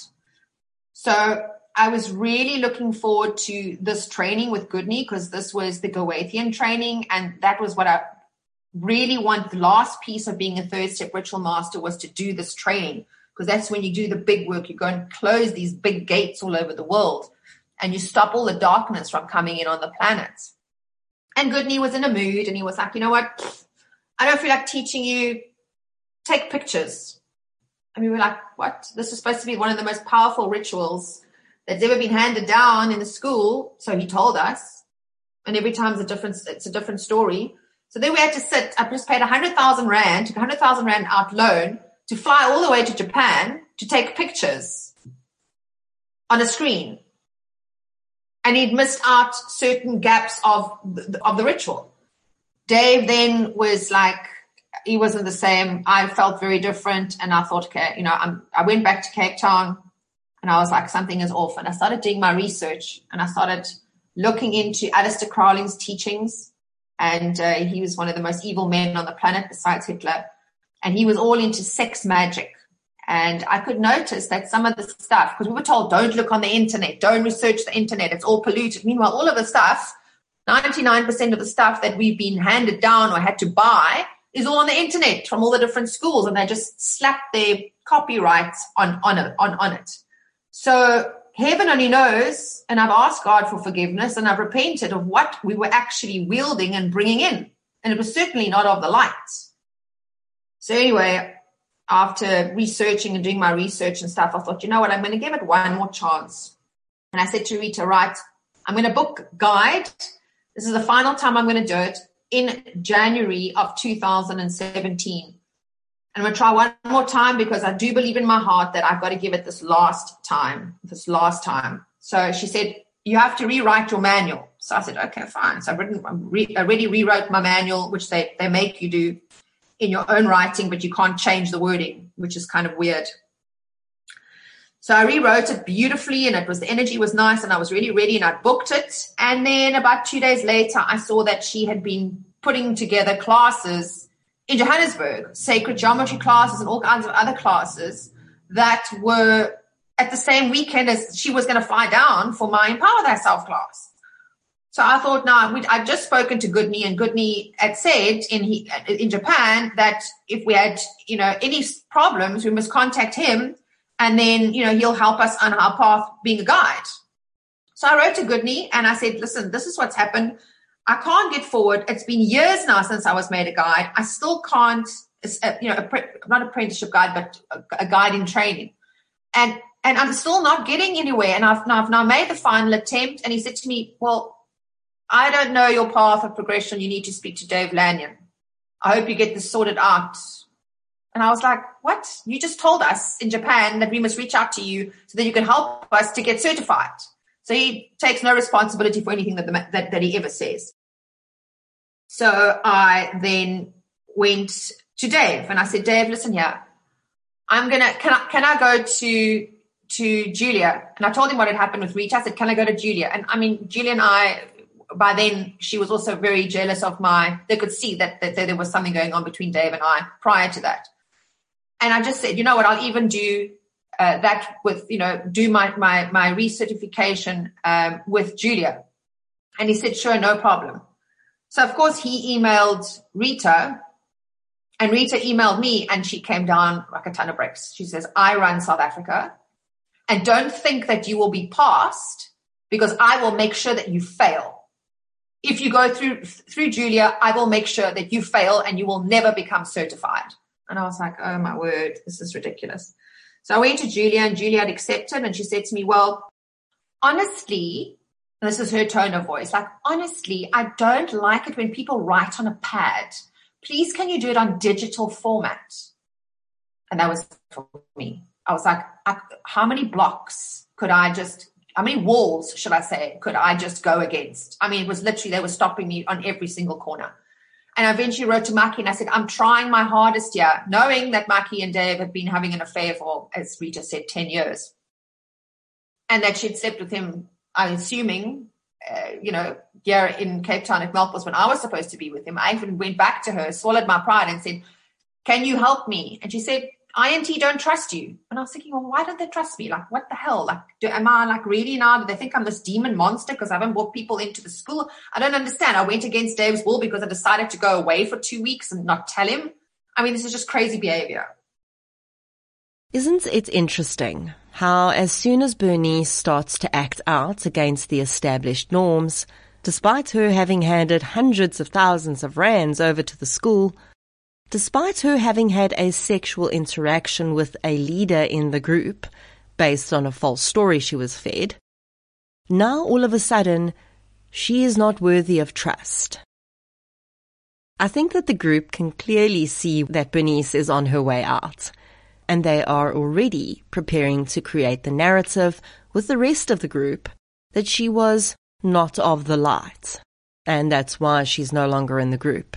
So I was really looking forward to this training with Goodney, because this was the Goethian training. And that was what I really want. The last piece of being a third step ritual master was to do this training, because that's when you do the big work. You go and close these big gates all over the world, and you stop all the darkness from coming in on the planet. And Goodney was in a mood, and he was like, "You know what? I don't feel like teaching you. Take pictures." And we were like, "What? This is supposed to be one of the most powerful rituals that's ever been handed down in the school." So he told us, and every time it's a different story. So then we had to sit. I just paid 100,000 rand, took 100,000 rand out loan to fly all the way to Japan to take pictures on a screen. And he'd missed out certain gaps of the ritual. Dave then was like, he wasn't the same. I felt very different. And I thought, okay, I went back to Cape Town, and I was like, something is off. And I started doing my research, and I started looking into Aleister Crowley's teachings. And he was one of the most evil men on the planet besides Hitler. And he was all into sex magic. And I could notice that some of the stuff, because we were told, don't look on the internet, don't research the internet, it's all polluted. Meanwhile, all of the stuff, 99% of the stuff that we've been handed down or had to buy is all on the internet from all the different schools, and they just slap their copyrights on it. So heaven only knows, and I've asked God for forgiveness, and I've repented of what we were actually wielding and bringing in. And it was certainly not of the light. So anyway, after researching and doing my research and stuff, I thought, you know what, I'm going to give it one more chance. And I said to Rita, right, I'm going to book a guide. This is the final time I'm going to do it in January of 2017. And I'm going to try one more time, because I do believe in my heart that I've got to give it this last time. So she said, you have to rewrite your manual. So I said, okay, fine. So I already rewrote my manual, which they make you do in your own writing, but you can't change the wording, which is kind of weird. So I rewrote it beautifully, and the energy was nice, and I was really ready, and I booked it. And then about 2 days later, I saw that she had been putting together classes in Johannesburg, sacred geometry classes and all kinds of other classes that were at the same weekend as she was going to fly down for my Empower Thyself class. So I thought, now I'd just spoken to Goodney, and Goodney had said in Japan that if we had, any problems, we must contact him, and then, he'll help us on our path being a guide. So I wrote to Goodney and I said, listen, this is what's happened. I can't get forward. It's been years now since I was made a guide. I still can't, not apprenticeship guide, but a guide in training. And I'm still not getting anywhere. And I've now made the final attempt. And he said to me, well, I don't know your path of progression. You need to speak to Dave Lanyon. I hope you get this sorted out. And I was like, what? You just told us in Japan that we must reach out to you so that you can help us to get certified. So he takes no responsibility for anything that he ever says. So I then went to Dave and I said, Dave, listen here. Can I go to Julia? And I told him what had happened with Rita. I said, can I go to Julia? And I mean, Julia and I, by then, she was also very jealous of they could see that there was something going on between Dave and I prior to that. And I just said, you know what, I'll even do that with, do my recertification with Julia. And he said, sure, no problem. So, of course, he emailed Rita, and Rita emailed me, and she came down like a ton of bricks. She says, I run South Africa, and don't think that you will be passed, because I will make sure that you fail. If you go through Julia, I will make sure that you fail and you will never become certified. And I was like, oh, my word, this is ridiculous. So I went to Julia, and Julia had accepted, and she said to me, well, honestly, and this is her tone of voice, like, honestly, I don't like it when people write on a pad. Please, can you do it on digital format? And that was for me. I was like, how many walls, should I say, could I just go against? I mean, it was literally, they were stopping me on every single corner. And I eventually wrote to Maki and I said, I'm trying my hardest here, knowing that Maki and Dave had been having an affair for, as Rita said, 10 years. And that she'd slept with him, I'm assuming, here in Cape Town at Melkbos when I was supposed to be with him. I even went back to her, swallowed my pride and said, can you help me? And she said, INT don't trust you. And I was thinking, well, why don't they trust me? Like, what the hell? Like, am I like really now? Do they think I'm this demon monster because I haven't brought people into the school? I don't understand. I went against Dave's will because I decided to go away for 2 weeks and not tell him. I mean, this is just crazy behavior. Isn't it interesting how as soon as Bernice starts to act out against the established norms, despite her having handed hundreds of thousands of rands over to the school, despite her having had a sexual interaction with a leader in the group based on a false story she was fed, now all of a sudden she is not worthy of trust. I think that the group can clearly see that Bernice is on her way out, and they are already preparing to create the narrative with the rest of the group that she was not of the light, and that's why she's no longer in the group.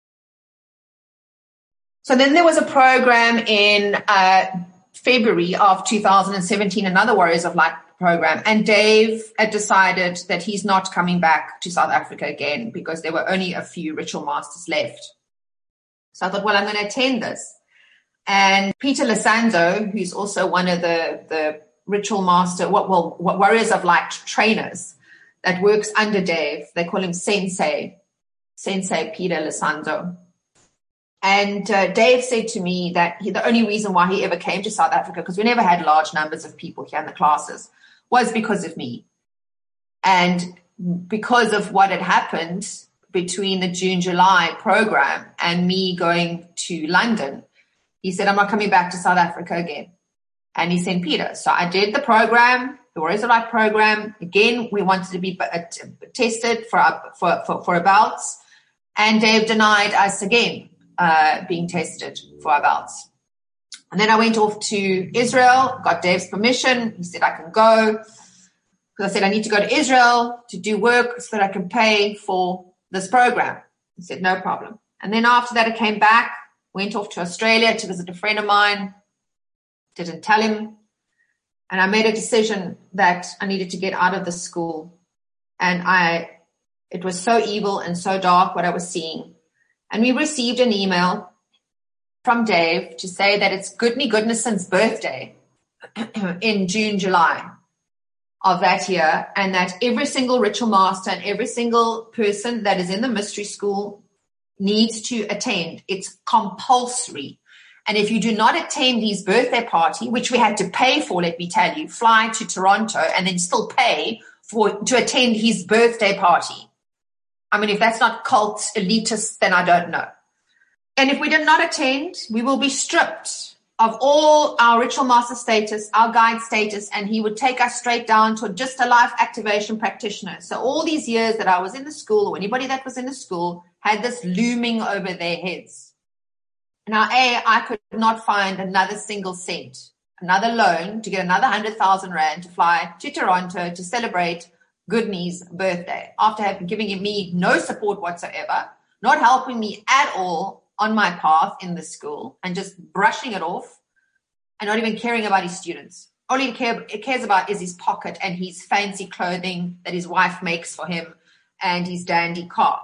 So then there was a program in February of 2017, another Warriors of Light program, and Dave had decided that he's not coming back to South Africa again because there were only a few ritual masters left. So I thought, well, I'm going to attend this. And Peter Lisanzo, who's also one of the ritual master, Warriors of Light trainers that works under Dave, they call him Sensei Peter Lisanzo. And Dave said to me that the only reason why he ever came to South Africa, because we never had large numbers of people here in the classes, was because of me. And because of what had happened between the June-July program and me going to London, he said, I'm not coming back to South Africa again. And he sent Peter. So I did the program, the Warriors of Light program. Again, we wanted to be tested for a belts. And Dave denied us again being tested for our belts. And then I went off to Israel, got Dave's permission. He said I can go. Because I said I need to go to Israel to do work so that I can pay for this program. He said, no problem. And then after that, I came back, went off to Australia to visit a friend of mine. Didn't tell him. And I made a decision that I needed to get out of the school. And it was so evil and so dark what I was seeing. And we received an email from Dave to say that it's Goodney Goodnesson's birthday in June, July of that year, and that every single ritual master and every single person that is in the mystery school needs to attend. It's compulsory. And if you do not attend his birthday party, which we had to pay for, let me tell you, fly to Toronto and then still pay to attend his birthday party. I mean, if that's not cult elitist, then I don't know. And if we did not attend, we will be stripped of all our ritual master status, our guide status, and he would take us straight down to just a life activation practitioner. So all these years that I was in the school, or anybody that was in the school, had this looming over their heads. Now, I could not find another single cent, another loan to get another 100,000 rand to fly to Toronto to celebrate Goodney's birthday after having giving me no support whatsoever, not helping me at all on my path in the school, and just brushing it off and not even caring about his students. All he cares about is his pocket and his fancy clothing that his wife makes for him and his dandy car.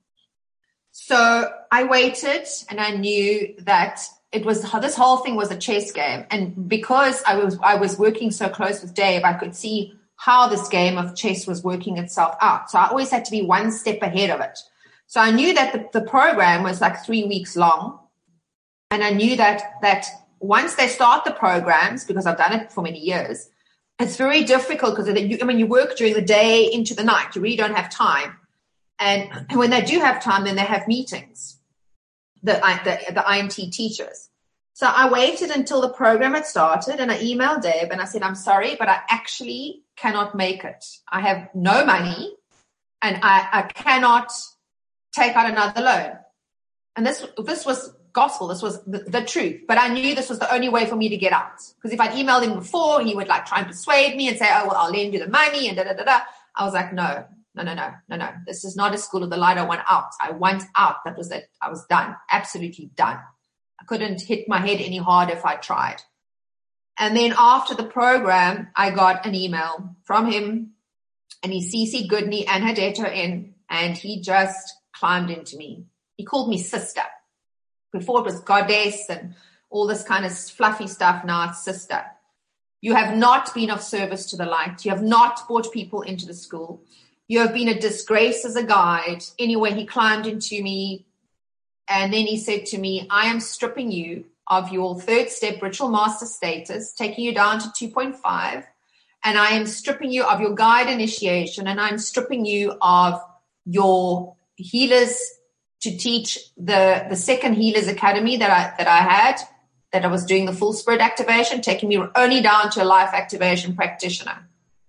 So I waited, and I knew that this whole thing was a chess game. And because I was working so close with Dave, I could see how this game of chess was working itself out. So I always had to be one step ahead of it. So I knew that the program was like 3 weeks long. And I knew that once they start the programs, because I've done it for many years, it's very difficult because you work during the day into the night. You really don't have time. And when they do have time, then they have meetings, the IMT teachers. So I waited until the program had started, and I emailed Dave and I said, I'm sorry, but I actually cannot make it. I have no money, and I cannot take out another loan. And this was gospel. This was the truth. But I knew this was the only way for me to get out. Because if I'd emailed him before, he would like try and persuade me and say, oh, well, I'll lend you the money and da-da-da-da. I was like, no. This is not a school of the light. I want out. I want out. That was it. I was done. Absolutely done. I couldn't hit my head any harder if I tried. And then after the program, I got an email from him, and he CC'd Goodney and Hadeto in, and he just climbed into me. He called me sister. Before it was goddess and all this kind of fluffy stuff. Now it's sister. You have not been of service to the light. You have not brought people into the school. You have been a disgrace as a guide. Anyway, he climbed into me, and then he said to me, I am stripping you of your third step ritual master status, taking you down to 2.5, and I am stripping you of your guide initiation, and I'm stripping you of your healers to teach the second Healers Academy that I was doing the full spirit activation, taking me only down to a life activation practitioner.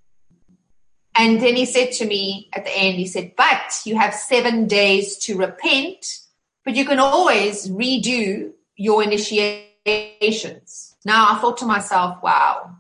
And then he said to me at the end, he said, but you have 7 days to repent, but you can always redo your initiations. Now I thought to myself, wow,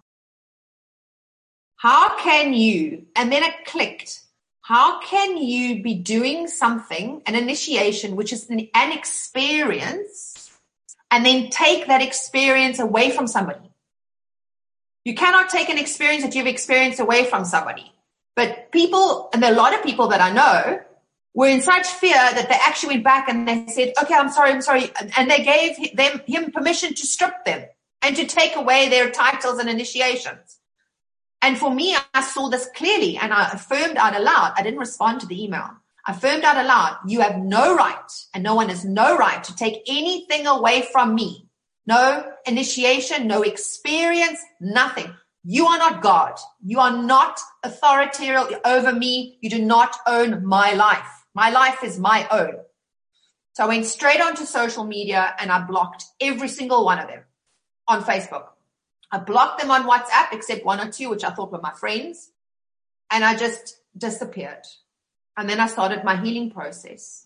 how can you, and then it clicked, how can you be doing something, an initiation, which is an experience, and then take that experience away from somebody? You cannot take an experience that you've experienced away from somebody. But people, and there are a lot of people that I know, were in such fear that they actually went back and they said, okay, I'm sorry. And they gave him permission to strip them and to take away their titles and initiations. And for me, I saw this clearly, and I affirmed out aloud. I didn't respond to the email. I affirmed out aloud, you have no right, and no one has no right to take anything away from me. No initiation, no experience, nothing. You are not God. You are not authoritarian over me. You do not own my life. My life is my own. So I went straight onto social media and I blocked every single one of them on Facebook. I blocked them on WhatsApp, except 1 or 2, which I thought were my friends. And I just disappeared. And then I started my healing process.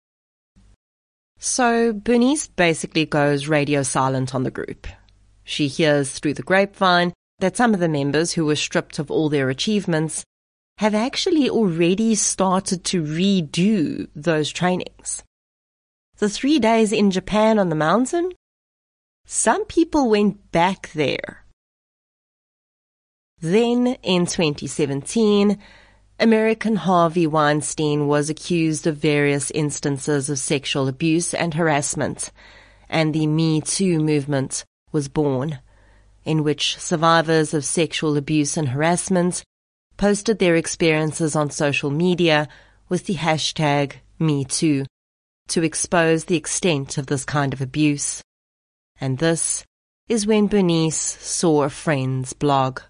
So Bernice basically goes radio silent on the group. She hears through the grapevine that some of the members who were stripped of all their achievements have actually already started to redo those trainings. The 3 days in Japan on the mountain, some people went back there. Then, in 2017, American Harvey Weinstein was accused of various instances of sexual abuse and harassment, and the Me Too movement was born, in which survivors of sexual abuse and harassment posted their experiences on social media with the hashtag #MeToo to expose the extent of this kind of abuse. And this is when Bernice saw a friend's blog.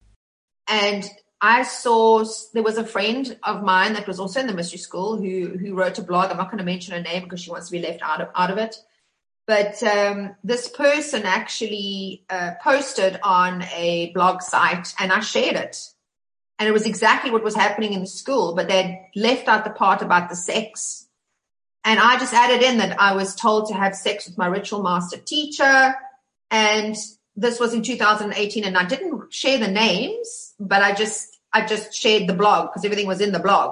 And I saw, there was a friend of mine that was also in the mystery school who wrote a blog. I'm not going to mention her name because she wants to be left out of it. But this person actually posted on a blog site, and I shared it. And it was exactly what was happening in the school, but they'd left out the part about the sex. And I just added in that I was told to have sex with my ritual master teacher. And this was in 2018, and I didn't share the names, but I just shared the blog because everything was in the blog.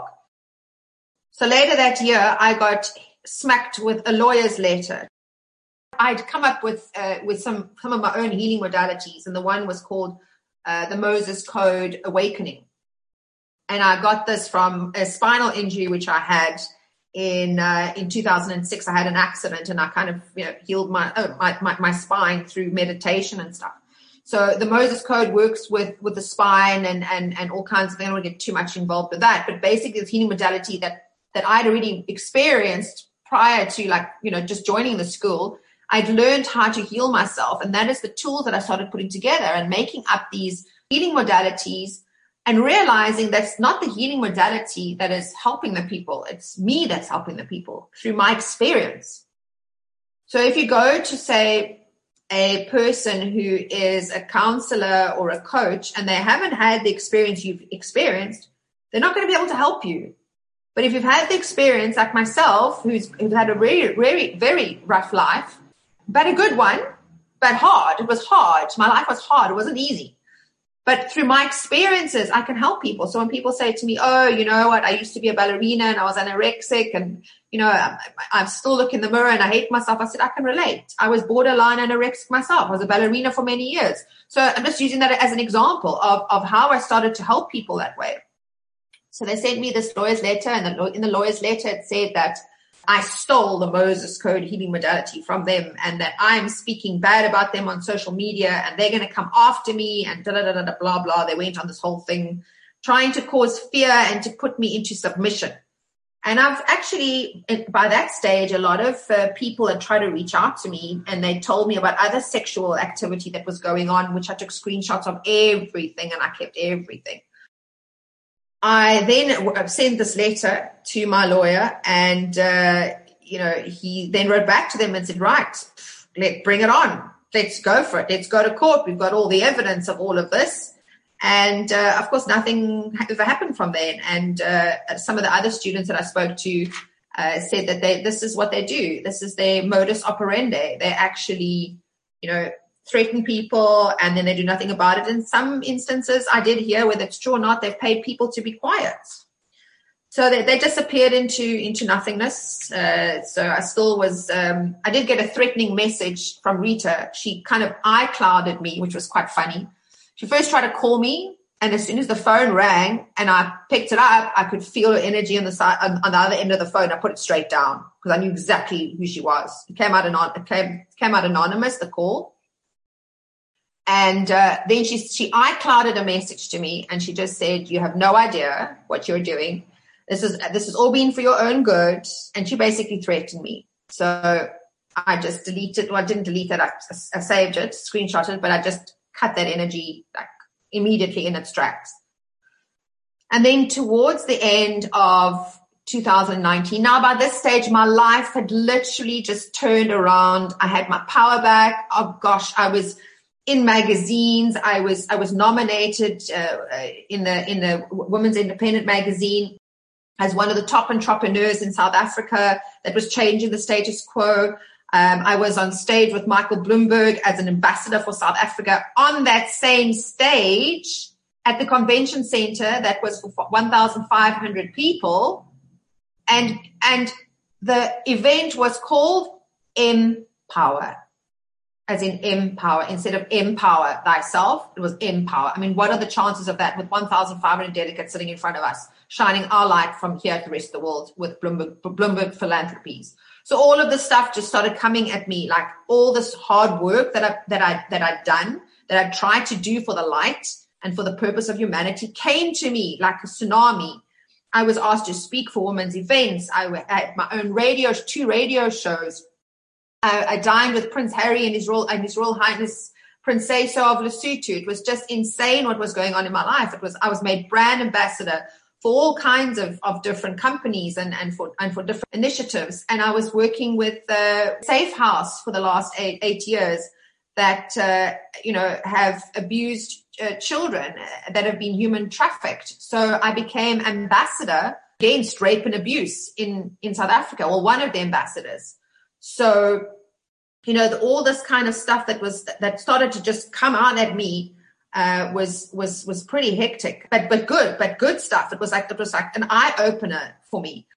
So later that year, I got smacked with a lawyer's letter. I'd come up with some of my own healing modalities, and the one was called the Moses Code Awakening. And I got this from a spinal injury which I had in 2006. I had an accident, and I kind of healed my spine through meditation and stuff. So the Moses Code works with the spine and all kinds of things. I don't want to get too much involved with that, but basically it's healing modality that I'd already experienced prior to just joining the school. I'd learned how to heal myself, and that is the tools that I started putting together and making up these healing modalities and realizing that's not the healing modality that is helping the people. It's me that's helping the people through my experience. So if you go to, say, a person who is a counselor or a coach and they haven't had the experience you've experienced, they're not going to be able to help you. But if you've had the experience, like myself, who's had a very, very, very rough life, but a good one, but hard. It was hard. My life was hard. It wasn't easy. But through my experiences, I can help people. So when people say to me, oh, you know what, I used to be a ballerina and I was anorexic and, I still look in the mirror and I hate myself. I said, I can relate. I was borderline anorexic myself. I was a ballerina for many years. So I'm just using that as an example of how I started to help people that way. So they sent me this lawyer's letter, and in the lawyer's letter, it said that I stole the Moses Code healing modality from them, and that I'm speaking bad about them on social media, and they're going to come after me, and blah, blah. They went on this whole thing trying to cause fear and to put me into submission. And I've actually, by that stage, a lot of people had tried to reach out to me, and they told me about other sexual activity that was going on, which I took screenshots of everything, and I kept everything. I then sent this letter to my lawyer, and, he then wrote back to them and said, right, bring it on. Let's go for it. Let's go to court. We've got all the evidence of all of this. And, of course, nothing ever happened from then. And some of the other students that I spoke to said that this is what they do. This is their modus operandi. They actually, threaten people, and then they do nothing about it. In some instances, I did hear, whether it's true or not, they've paid people to be quiet. So they disappeared into nothingness. So I still was, I did get a threatening message from Rita. She kind of iClouded me, which was quite funny. She first tried to call me, and as soon as the phone rang and I picked it up, I could feel her energy on the side, on the other end of the phone. I put it straight down because I knew exactly who she was. It came out anonymous, the call. And then she iClouded a message to me, and she just said, you have no idea what you're doing. This is all been for your own good. And she basically threatened me. So I just deleted. Well, I didn't delete it. I saved it, screenshot it, but I just cut that energy immediately in its tracks. And then towards the end of 2019, now by this stage, my life had literally just turned around. I had my power back. Oh gosh, I was in magazines. I was nominated in the Women's Independent magazine as one of the top entrepreneurs in South Africa that was changing the status quo. I was on stage with Michael Bloomberg as an ambassador for South Africa on that same stage at the convention center that was for 1,500 people. And the event was called Empower. as in empower, instead of empower thyself, it was empower. I mean, what are the chances of that with 1,500 delegates sitting in front of us, shining our light from here to the rest of the world with Bloomberg Philanthropies? So all of this stuff just started coming at me, like all this hard work that I'd done, that I tried to do for the light and for the purpose of humanity, came to me like a tsunami. I was asked to speak for women's events. I had my own two radio shows. I dined with Prince Harry and His Royal Highness Princesa of Lesotho. It was just insane what was going on in my life. I was made brand ambassador for all kinds of different companies and for different initiatives. And I was working with Safe House for the last eight years that have abused children that have been human trafficked. So I became ambassador against rape and abuse in South Africa, or one of the ambassadors. So, all this kind of stuff that started to just come out at me was pretty hectic, but good stuff. It was like an eye opener for me.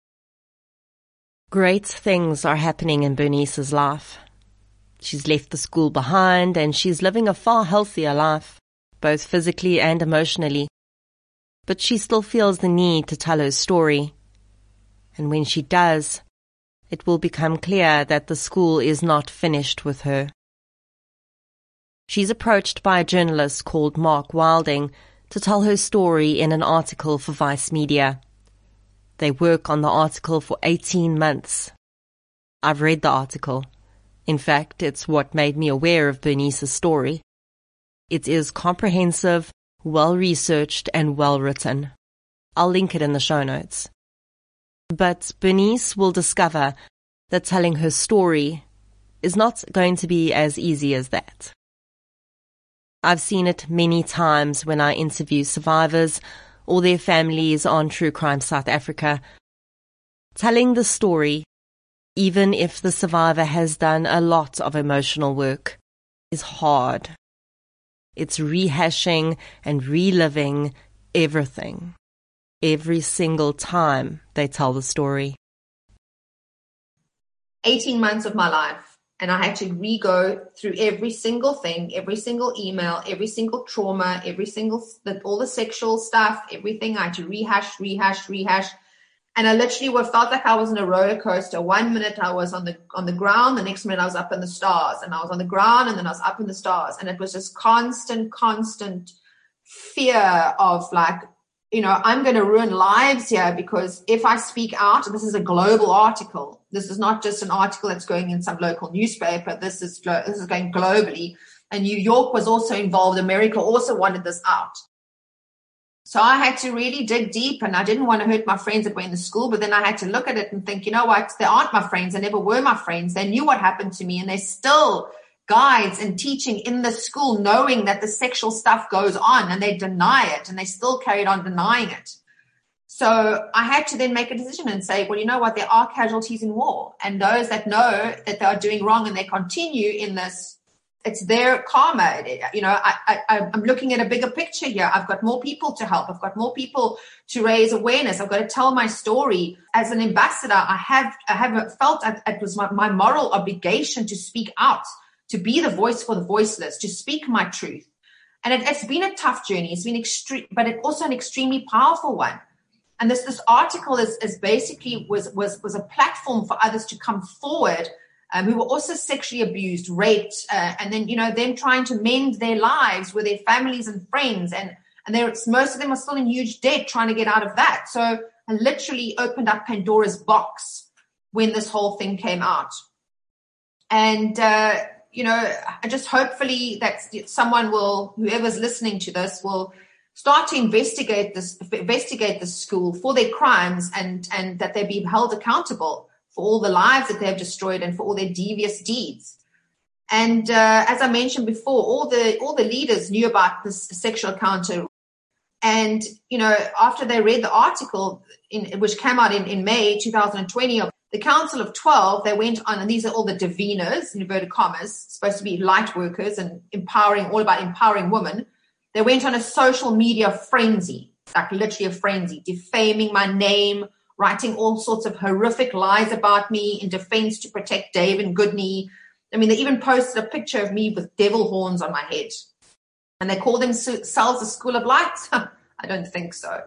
Great things are happening in Bernice's life. She's left the school behind and she's living a far healthier life, both physically and emotionally. But she still feels the need to tell her story. And when she does, it will become clear that the school is not finished with her. She's approached by a journalist called Mark Wilding to tell her story in an article for Vice Media. They work on the article for 18 months. I've read the article. In fact, it's what made me aware of Bernice's story. It is comprehensive, well-researched, and well-written. I'll link it in the show notes. But Bernice will discover that telling her story is not going to be as easy as that. I've seen it many times when I interview survivors or their families on True Crime South Africa. Telling the story, even if the survivor has done a lot of emotional work, is hard. It's rehashing and reliving everything, every single time they tell the story. 18 months of my life, and I had to re-go through every single thing, every single email, every single trauma, all the sexual stuff, everything. I had to rehash. And I literally felt like I was in a roller coaster. 1 minute I was on the ground, the next minute I was up in the stars, and I was on the ground and then I was up in the stars. And it was just constant fear of like, I'm going to ruin lives here, because if I speak out, this is a global article. This is not just an article that's going in some local newspaper. This is going globally. And New York was also involved. America also wanted this out. So I had to really dig deep, and I didn't want to hurt my friends that were in the school, but then I had to look at it and think, you know what? They aren't my friends. They never were my friends. They knew what happened to me, and they're still guides and teaching in the school, knowing that the sexual stuff goes on, and they deny it, and they still carried on denying it. So I had to then make a decision and say, well, you know what? There are casualties in war, and those that know that they are doing wrong and they continue in this, it's their karma. I'm looking at a bigger picture here. I've got more people to help. I've got more people to raise awareness. I've got to tell my story. As an ambassador, I have felt it was my moral obligation to speak out, to be the voice for the voiceless, to speak my truth. And it's been a tough journey. It's been extreme, but it's also an extremely powerful one. And this article is basically was a platform for others to come forward who were also sexually abused, raped, and then, them trying to mend their lives with their families and friends. And most of them are still in huge debt trying to get out of that. So I literally opened up Pandora's box when this whole thing came out. And, I just hopefully that whoever's listening to this will start to investigate this school for their crimes, and that they be held accountable for all the lives that they have destroyed and for all their devious deeds. And as I mentioned before, all the leaders knew about this sexual encounter. And, after they read the article, which came out in May 2020, of the Council of 12, they went on, and these are all the Divinas, in inverted commas, supposed to be light workers and all about empowering women. They went on a social media frenzy, like literally a frenzy, defaming my name, writing all sorts of horrific lies about me in defense to protect David Goodney, I mean, they even posted a picture of me with devil horns on my head. And they call themselves the School of Light? I don't think so.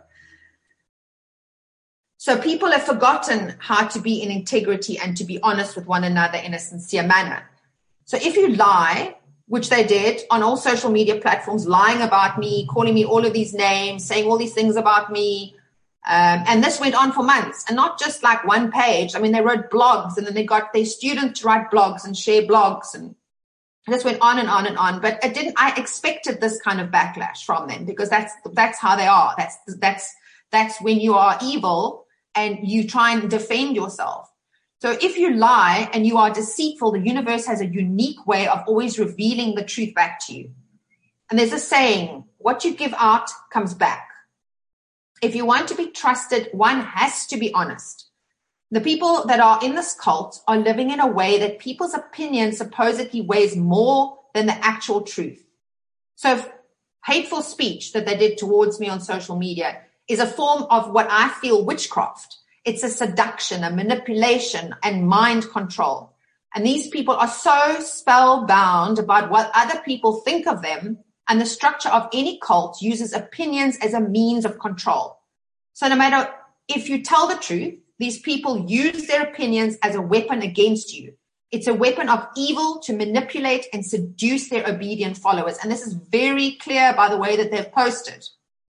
So people have forgotten how to be in integrity and to be honest with one another in a sincere manner. So if you lie, which they did on all social media platforms, lying about me, calling me all of these names, saying all these things about me, and this went on for months, and not just like one page. I mean, they wrote blogs, and then they got their students to write blogs and share blogs, and this went on and on and on. But I expected this kind of backlash from them, because that's how they are. That's when you are evil and you try and defend yourself. So if you lie and you are deceitful, the universe has a unique way of always revealing the truth back to you. And there's a saying, what you give out comes back. If you want to be trusted, one has to be honest. The people that are in this cult are living in a way that people's opinion supposedly weighs more than the actual truth. So hateful speech that they did towards me on social media is a form of what I feel witchcraft. It's a seduction, a manipulation, and mind control. And these people are so spellbound about what other people think of them, and the structure of any cult uses opinions as a means of control. So no matter if you tell the truth, these people use their opinions as a weapon against you. It's a weapon of evil to manipulate and seduce their obedient followers. And this is very clear by the way that they've posted.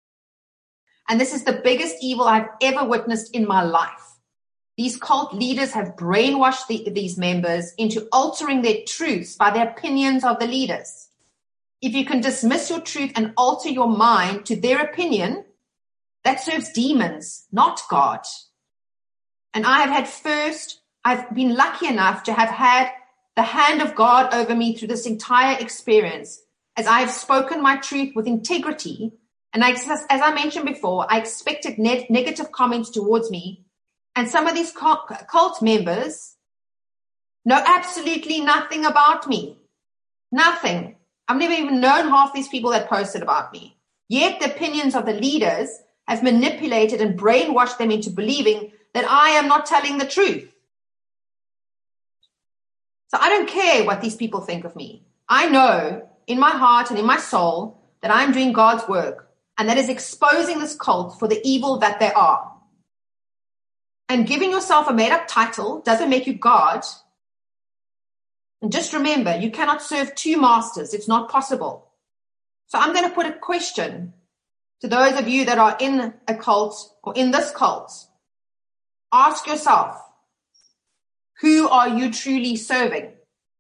And this is the biggest evil I've ever witnessed in my life. These cult leaders have brainwashed these members into altering their truths by their opinions of the leaders. If you can dismiss your truth and alter your mind to their opinion, that serves demons, not God. And I've been lucky enough to have had the hand of God over me through this entire experience, as I have spoken my truth with integrity. And as I mentioned before, I expected negative comments towards me. And some of these cult members know absolutely nothing about me. Nothing. I've never even known half these people that posted about me. Yet the opinions of the leaders have manipulated and brainwashed them into believing that I am not telling the truth. So I don't care what these people think of me. I know in my heart and in my soul that I'm doing God's work, and that is exposing this cult for the evil that they are. And giving yourself a made-up title doesn't make you God. And just remember, you cannot serve two masters. It's not possible. So I'm going to put a question to those of you that are in a cult or in this cult. Ask yourself, who are you truly serving?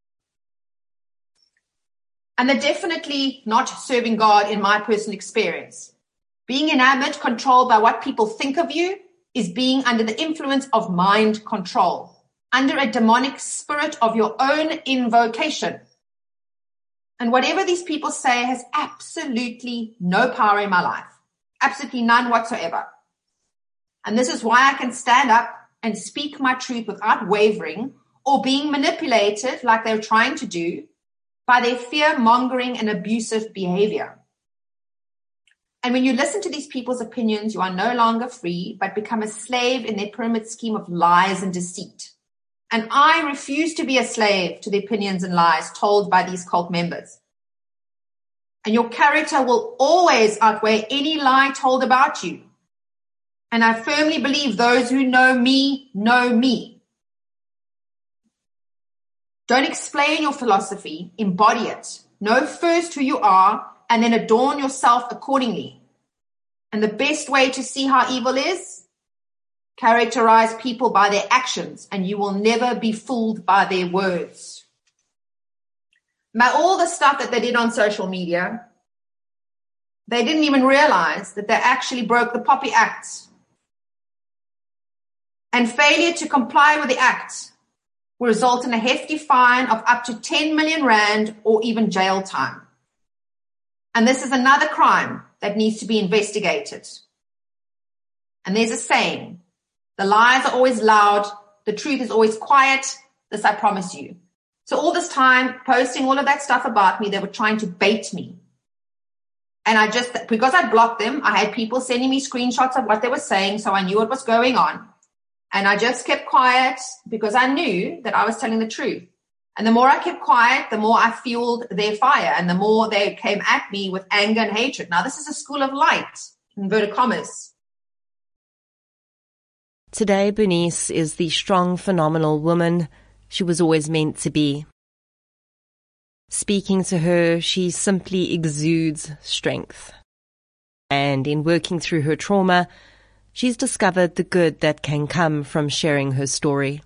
And they're definitely not serving God in my personal experience. Being enamored, controlled by what people think of you, is being under the influence of mind control, under a demonic spirit of your own invocation. And whatever these people say has absolutely no power in my life. Absolutely none whatsoever. And this is why I can stand up and speak my truth without wavering or being manipulated like they're trying to do by their fear-mongering and abusive behavior. And when you listen to these people's opinions, you are no longer free, but become a slave in their pyramid scheme of lies and deceit. And I refuse to be a slave to the opinions and lies told by these cult members. And your character will always outweigh any lie told about you. And I firmly believe those who know me know me. Don't explain your philosophy, embody it. Know first who you are and then adorn yourself accordingly. And the best way to see how evil is, characterize people by their actions, and you will never be fooled by their words. By all the stuff that they did on social media, they didn't even realize that they actually broke the Poppy Act. And failure to comply with the act will result in a hefty fine of up to 10 million rand or even jail time. And this is another crime that needs to be investigated. And there's a saying, the lies are always loud, the truth is always quiet. This I promise you. So all this time, posting all of that stuff about me, they were trying to bait me. And because I blocked them, I had people sending me screenshots of what they were saying, so I knew what was going on. And I just kept quiet because I knew that I was telling the truth. And the more I kept quiet, the more I fueled their fire, and the more they came at me with anger and hatred. Now, this is a school of light, inverted commas. Today, Bernice is the strong, phenomenal woman she was always meant to be. Speaking to her, she simply exudes strength. And in working through her trauma, she's discovered the good that can come from sharing her story.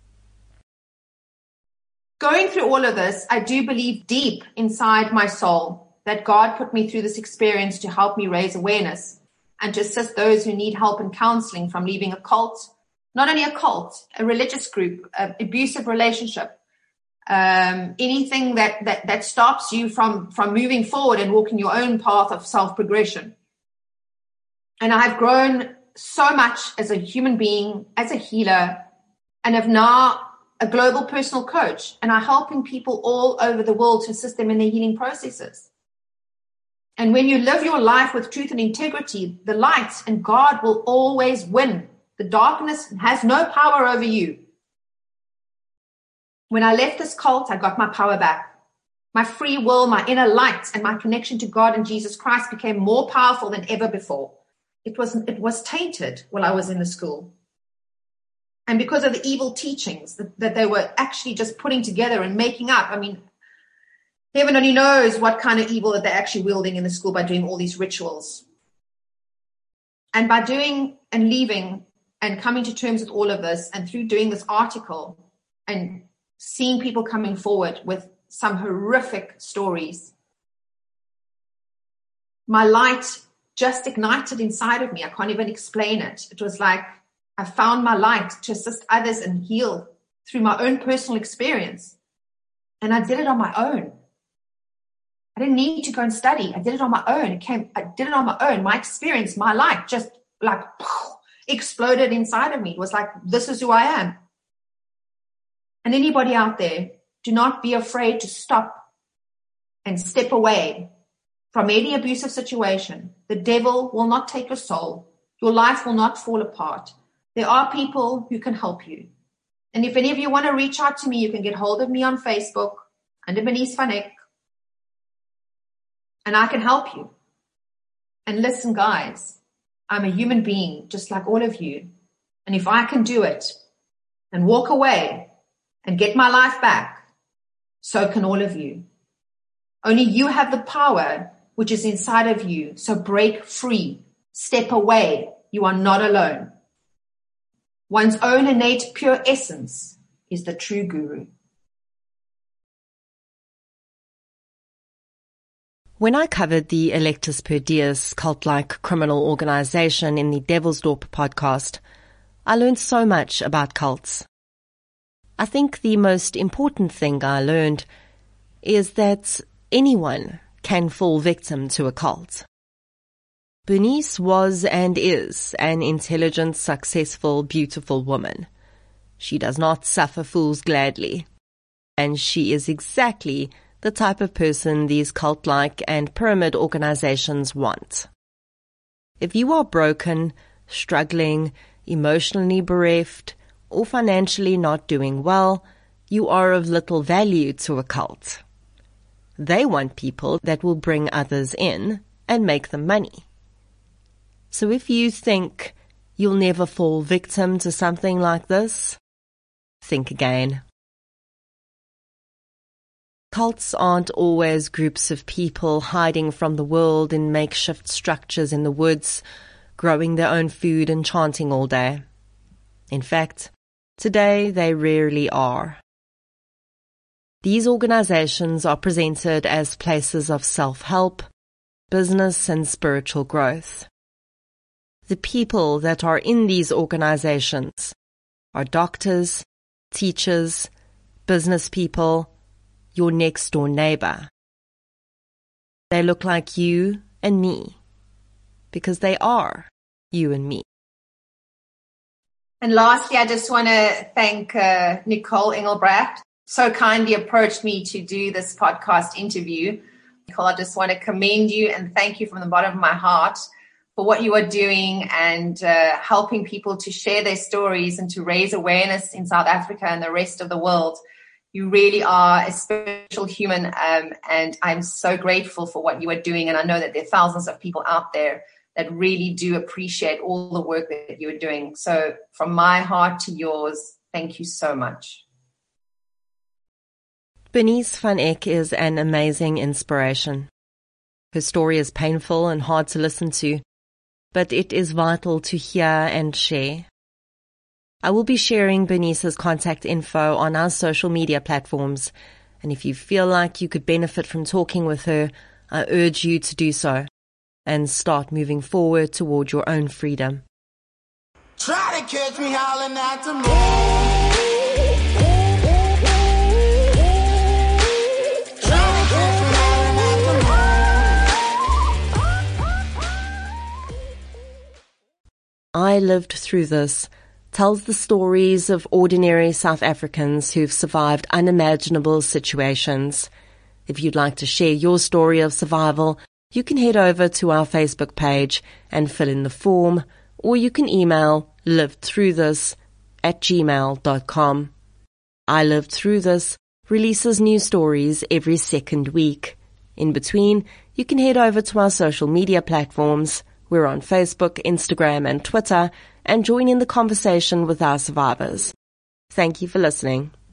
Going through all of this, I do believe deep inside my soul that God put me through this experience to help me raise awareness and to assist those who need help and counseling from leaving a cult, not only a cult, a religious group, an abusive relationship, anything that stops you from moving forward and walking your own path of self-progression. And I've grown so much as a human being, as a healer, and have now a global personal coach, and I'm helping people all over the world to assist them in their healing processes. And when you live your life with truth and integrity, the light and God will always win. The darkness has no power over you. When I left this cult, I got my power back. My free will, my inner light, and my connection to God and Jesus Christ became more powerful than ever before. It was tainted while I was in the school. And because of the evil teachings that they were actually just putting together and making up, I mean, heaven only knows what kind of evil that they're actually wielding in the school by doing all these rituals. And by doing and leaving and coming to terms with all of this, and through doing this article and seeing people coming forward with some horrific stories, my light just ignited inside of me. I can't even explain it. It was like I found my light to assist others and heal through my own personal experience. And I did it on my own. I didn't need to go and study. I did it on my own. I did it on my own. My experience, my light just like exploded inside of me. It was like, this is who I am. And anybody out there, do not be afraid to stop and step away from any abusive situation. The devil will not take your soul. Your life will not fall apart. There are people who can help you. And if any of you want to reach out to me, you can get hold of me on Facebook under Bernice van Eck. And I can help you. And listen, guys, I'm a human being just like all of you. And if I can do it and walk away and get my life back, so can all of you. Only you have the power which is inside of you. So break free. Step away. You are not alone. One's own innate pure essence is the true guru. When I covered the Electus per Deus cult-like criminal organization in the Devilsdorp podcast, I learned so much about cults. I think the most important thing I learned is that anyone can fall victim to a cult. Bernice was and is an intelligent, successful, beautiful woman. She does not suffer fools gladly. And she is exactly the type of person these cult-like and pyramid organizations want. If you are broken, struggling, emotionally bereft, or financially not doing well, you are of little value to a cult. They want people that will bring others in and make them money. So if you think you'll never fall victim to something like this, think again. Cults aren't always groups of people hiding from the world in makeshift structures in the woods, growing their own food and chanting all day. In fact, today they rarely are. These organizations are presented as places of self-help, business and spiritual growth. The people that are in these organizations are doctors, teachers, business people, your next door neighbor. They look like you and me because they are you and me. And lastly, I just want to thank Nicole Engelbrecht. So kindly approached me to do this podcast interview. Nicole, I just want to commend you and thank you from the bottom of my heart for what you are doing and helping people to share their stories and to raise awareness in South Africa and the rest of the world. You really are a special human, and I'm so grateful for what you are doing. And I know that there are thousands of people out there that really do appreciate all the work that you are doing. So from my heart to yours, thank you so much. Bernice van Eck is an amazing inspiration. Her story is painful and hard to listen to, but it is vital to hear and share. I will be sharing Bernice's contact info on our social media platforms, and if you feel like you could benefit from talking with her, I urge you to do so and start moving forward toward your own freedom. Try to catch me howling at the moon. I Lived Through This tells the stories of ordinary South Africans who've survived unimaginable situations. If you'd like to share your story of survival, you can head over to our Facebook page and fill in the form, or you can email livedthroughthis@gmail.com. I Lived Through This releases new stories every second week. In between, you can head over to our social media platforms. We're on Facebook, Instagram, and Twitter, and join in the conversation with our survivors. Thank you for listening.